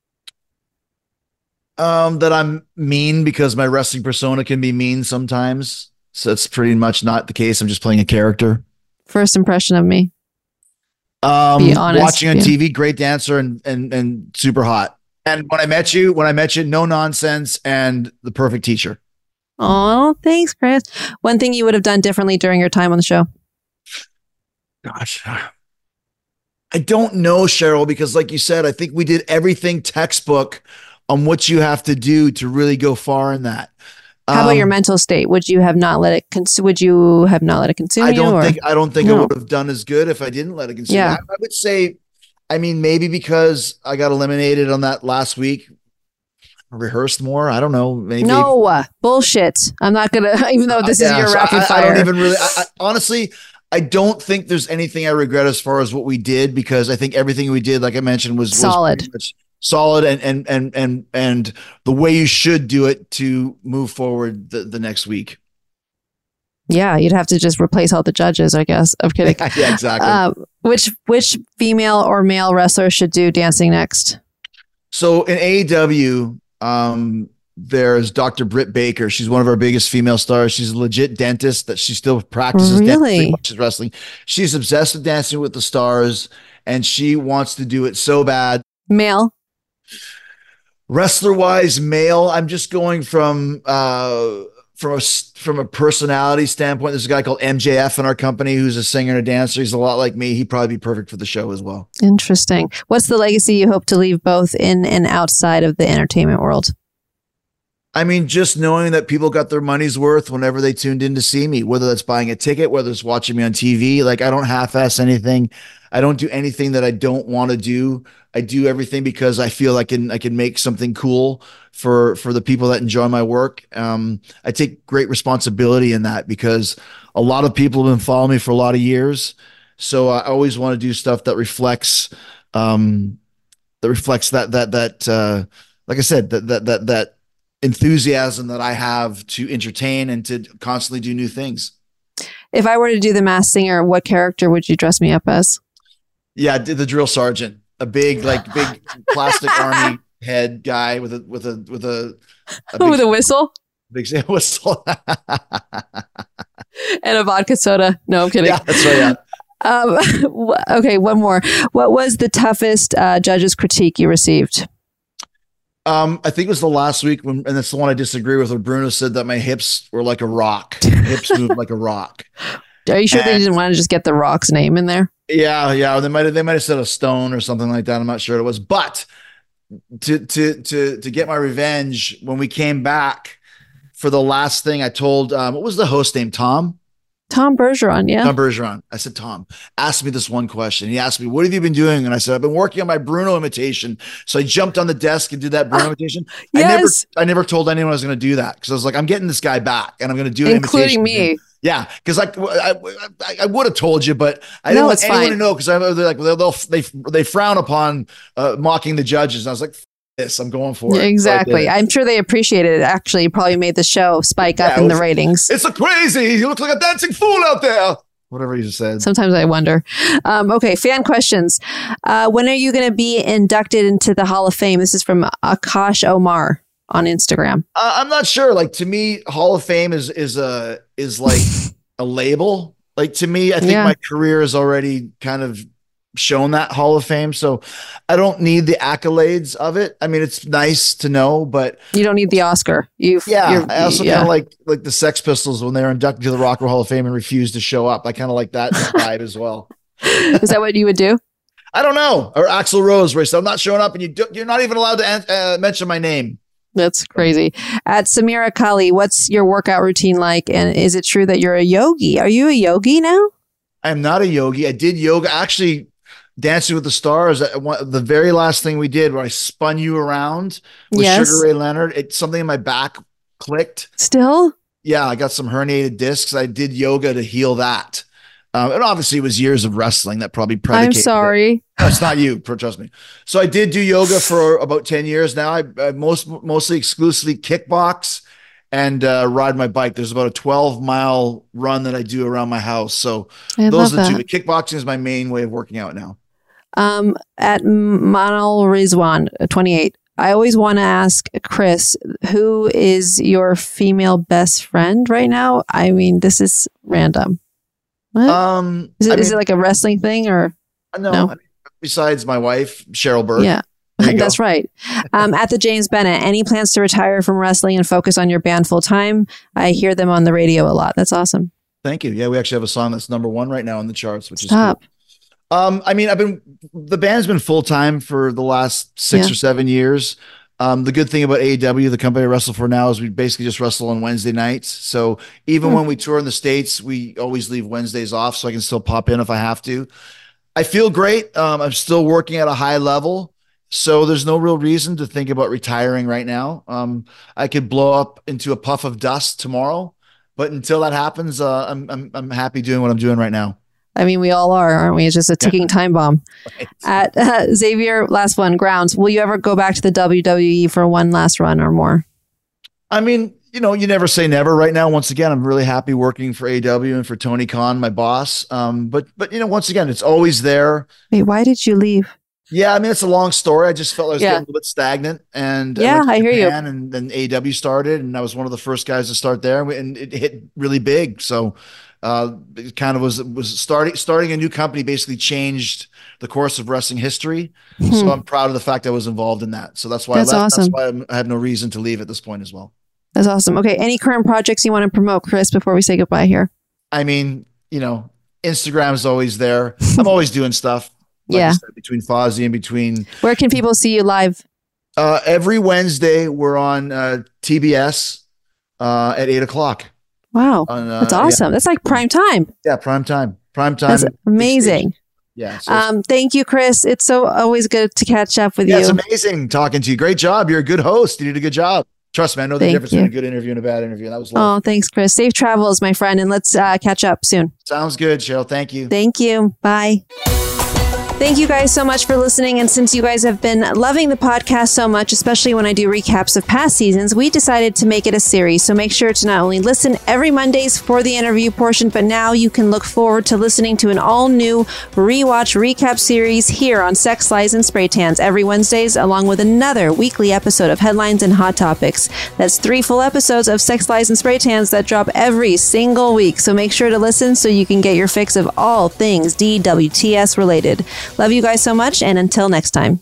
Um, that I'm mean because my wrestling persona can be mean sometimes. So it's pretty much not the case. I'm just playing a character. First impression of me? Um, Be honest, watching on yeah. T V, great dancer and and and super hot. And when I met you, when I met you, no nonsense and the perfect teacher. Oh, thanks, Chris. One thing you would have done differently during your time on the show? Gosh, I don't know, Cheryl, because like you said, I think we did everything textbook on what you have to do to really go far in that. How about Um, your mental state? Would you have not let it consume? Would you have not let it consume I you? don't or? think I don't think I No. would have done as good if I didn't let it consume. Yeah. I, I would say, I mean, maybe because I got eliminated on that last week, rehearsed more. I don't know. Maybe No, uh, bullshit. I'm not going to, even though this Yeah, is your so rapid I, fire. I don't even really. I, I, honestly, I don't think there's anything I regret as far as what we did because I think everything we did, like I mentioned, was was Solid. pretty much solid and and and and and the way you should do it to move forward the, the next week. Yeah, you'd have to just replace all the judges, I guess. I'm kidding. Yeah, exactly. Um, which which female or male wrestler should do dancing next? So in A E W, um, there's Doctor Britt Baker. She's one of our biggest female stars. She's a legit dentist that she still practices Really? dancing, she's wrestling. She's obsessed with Dancing with the Stars, and she wants to do it so bad. Male. Wrestler wise, male. I'm just going from uh, from a s- from a personality standpoint. There's a guy called M J F in our company who's a singer and a dancer. He's a lot like me. He'd probably be perfect for the show as well. Interesting. What's the legacy you hope to leave both in and outside of the entertainment world? I mean, just knowing that people got their money's worth whenever they tuned in to see me, whether that's buying a ticket, whether it's watching me on T V. Like I don't half-ass anything. I don't do anything that I don't want to do. I do everything because I feel I can I can make something cool for for the people that enjoy my work. Um, I take great responsibility in that because a lot of people have been following me for a lot of years. So I always want to do stuff that reflects um, that reflects that that that uh, like I said that that that that enthusiasm that I have to entertain and to constantly do new things. If I were to do The Masked Singer, what character would you dress me up as? Yeah, the drill sergeant, a big like big plastic army head guy with a with a with a, a big, with a whistle, big whistle, and a vodka soda. No, I'm kidding. Yeah, that's right. Yeah. Um, okay, one more. What was the toughest uh, judge's critique you received? Um, I think it was the last week when, and that's the one I disagree with, where Bruno said that my hips were like a rock. Hips moved like a rock. Are you sure and, they didn't want to just get the Rock's name in there? Yeah, yeah. They might have they might have said a stone or something like that. I'm not sure what it was. But to to to to get my revenge, when we came back for the last thing, I told um, what was the host name? Tom? Tom Bergeron, yeah. Tom Bergeron. I said, Tom, ask me this one question. He asked me, what have you been doing? And I said, I've been working on my Bruno imitation. So I jumped on the desk and did that Bruno imitation. Yes. I never I never told anyone I was going to do that because I was like, I'm getting this guy back and I'm going to do an Including imitation. me. Yeah, because like I, I, I would have told you, but I didn't No, want it's anyone fine. to know because I they're like they'll, they'll they they frown upon uh, mocking the judges. And I was like, F- this, I'm going for it. Exactly. So I'm sure they appreciated it. Actually, probably made the show spike up Yeah, in it the was- ratings. It's a crazy. He looks like a dancing fool out there. Whatever you just said. Sometimes I wonder. Um, okay, fan questions. Uh, when are you going to be inducted into the Hall of Fame? This is from Akash Omar on Instagram. Uh, I'm not sure. Like to me, Hall of Fame is is a is like a label. Like to me, I think Yeah. my career has already kind of shown that Hall of Fame. So I don't need the accolades of it. I mean, it's nice to know, but You don't need the Oscar. You, yeah, I also yeah. kind of like like the Sex Pistols when they were inducted to the Rock and Roll Hall of Fame and refused to show up. I kind of like that vibe as well. Is that what you would do? I don't know. Or Axl Rose, where he said, I'm not showing up and you do, you're not even allowed to an- uh, mention my name. That's crazy. At Samira Kali, what's your workout routine like? And is it true that you're a yogi? Are you a yogi now? I'm not a yogi. I did yoga. Actually, Dancing with the Stars, uh, one- the very last thing we did where I spun you around with Yes. Sugar Ray Leonard, it, something in my back clicked. Still? Yeah, I got some herniated discs. I did yoga to heal that. Um, and obviously it was years of wrestling that probably predicated I'm sorry. it. No, it's not you, trust me. So I did do yoga for about ten years now. I, I most mostly exclusively kickbox and uh, ride my bike. There's about a twelve mile run that I do around my house. So I those love are the that. two. Kickboxing is my main way of working out now. Um, at Manal Rizwan, twenty-eight. I always want to ask Chris, who is your female best friend right now? I mean, this is random. What? Um, is it, I is mean, it like a wrestling thing or? no, no? I mean, besides my wife, Cheryl Burke. Yeah, There you go. that's right. Um, at the James Bennett, any plans to retire from wrestling and focus on your band full time? I hear them on the radio a lot. That's awesome. Thank you. Yeah, we actually have a song that's number one right now on the charts, which Stop. is cool. Um, I mean, I've been the band's been full time for the last six Yeah. or seven years. Um, the good thing about A E W, the company I wrestle for now, is we basically just wrestle on Wednesday nights. So even Hmm. when we tour in the States, we always leave Wednesdays off so I can still pop in if I have to. I feel great. Um, I'm still working at a high level. So there's no real reason to think about retiring right now. Um, I could blow up into a puff of dust tomorrow, but until that happens, uh, I'm, I'm, I'm happy doing what I'm doing right now. I mean, we all are, aren't we? It's just a ticking time bomb. Right. At uh, Xavier, last one, Grounds. Will you ever go back to the W W E for one last run or more? I mean, you know, you never say never. Right now, once again, I'm really happy working for A E W and for Tony Khan, my boss. Um, but but you know, once again, it's always there. Wait, why did you leave? Yeah, I mean, it's a long story. I just felt I was Yeah. getting a little bit stagnant, and Yeah, went to I hear you. Japan, And then A E W started, and I was one of the first guys to start there, and it hit really big. So uh, it kind of was was starting starting a new company basically changed the course of wrestling history. So I'm proud of the fact I was involved in that. So that's why That's I left. awesome. That's why I'm, I have no reason to leave at this point as well. That's awesome. Okay, any current projects you want to promote, Chris, before we say goodbye here? I mean, you know, Instagram is always there. I'm always doing stuff. Like Yeah. I said, between Fozzy and between Where can people see you live? uh, every Wednesday, we're on uh, T B S uh, at eight o'clock. Wow, On, uh, that's awesome. That's like prime time. Yeah, prime time. Prime time. That's big amazing. stage. Yeah. So Um, thank you, Chris. It's so always good to catch up with yeah, you. it's amazing talking to you. Great job. You're a good host. You did a good job. Trust me, I know the Thank difference you. between a good interview and a bad interview. That was lovely. Oh, thanks, Chris. Safe travels, my friend, and let's uh, catch up soon. Sounds good, Cheryl. Thank you. Thank you. Bye. Thank you guys so much for listening. And since you guys have been loving the podcast so much, especially when I do recaps of past seasons, we decided to make it a series. So make sure to not only listen every Mondays for the interview portion, but now you can look forward to listening to an all new rewatch recap series here on Sex, Lies, and Spray Tans every Wednesdays, along with another weekly episode of Headlines and Hot Topics. That's three full episodes of Sex, Lies, and Spray Tans that drop every single week. So make sure to listen so you can get your fix of all things D W T S related. Love you guys so much, and until next time.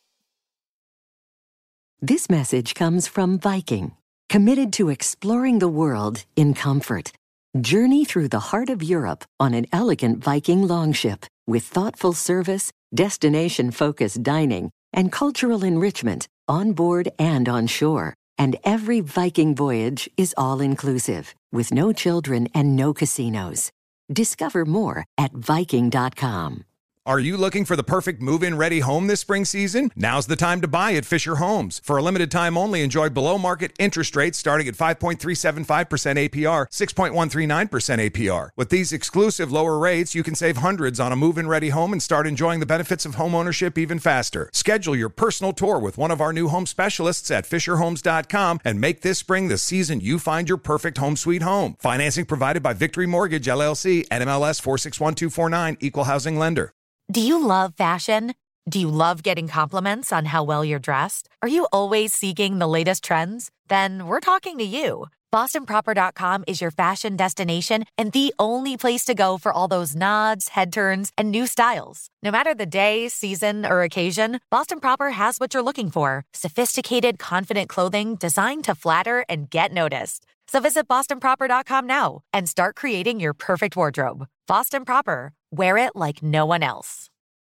This message comes from Viking, committed to exploring the world in comfort. Journey through the heart of Europe on an elegant Viking longship with thoughtful service, destination-focused dining, and cultural enrichment on board and on shore. And every Viking voyage is all-inclusive, with no children and no casinos. Discover more at Viking dot com. Are you looking for the perfect move-in ready home this spring season? Now's the time to buy at Fisher Homes. For a limited time only, enjoy below-market interest rates starting at five point three seven five percent A P R, six point one three nine percent A P R. With these exclusive lower rates, you can save hundreds on a move-in ready home and start enjoying the benefits of home ownership even faster. Schedule your personal tour with one of our new home specialists at Fisher Homes dot com and make this spring the season you find your perfect home sweet home. Financing provided by Victory Mortgage, L L C, N M L S four six one two four nine, Equal Housing Lender. Do you love fashion? Do you love getting compliments on how well you're dressed? Are you always seeking the latest trends? Then we're talking to you. Boston Proper dot com is your fashion destination and the only place to go for all those nods, head turns, and new styles. No matter the day, season, or occasion, Boston Proper has what you're looking for. Sophisticated, confident clothing designed to flatter and get noticed. So visit Boston Proper dot com now and start creating your perfect wardrobe. Boston Proper. Wear it like no one else.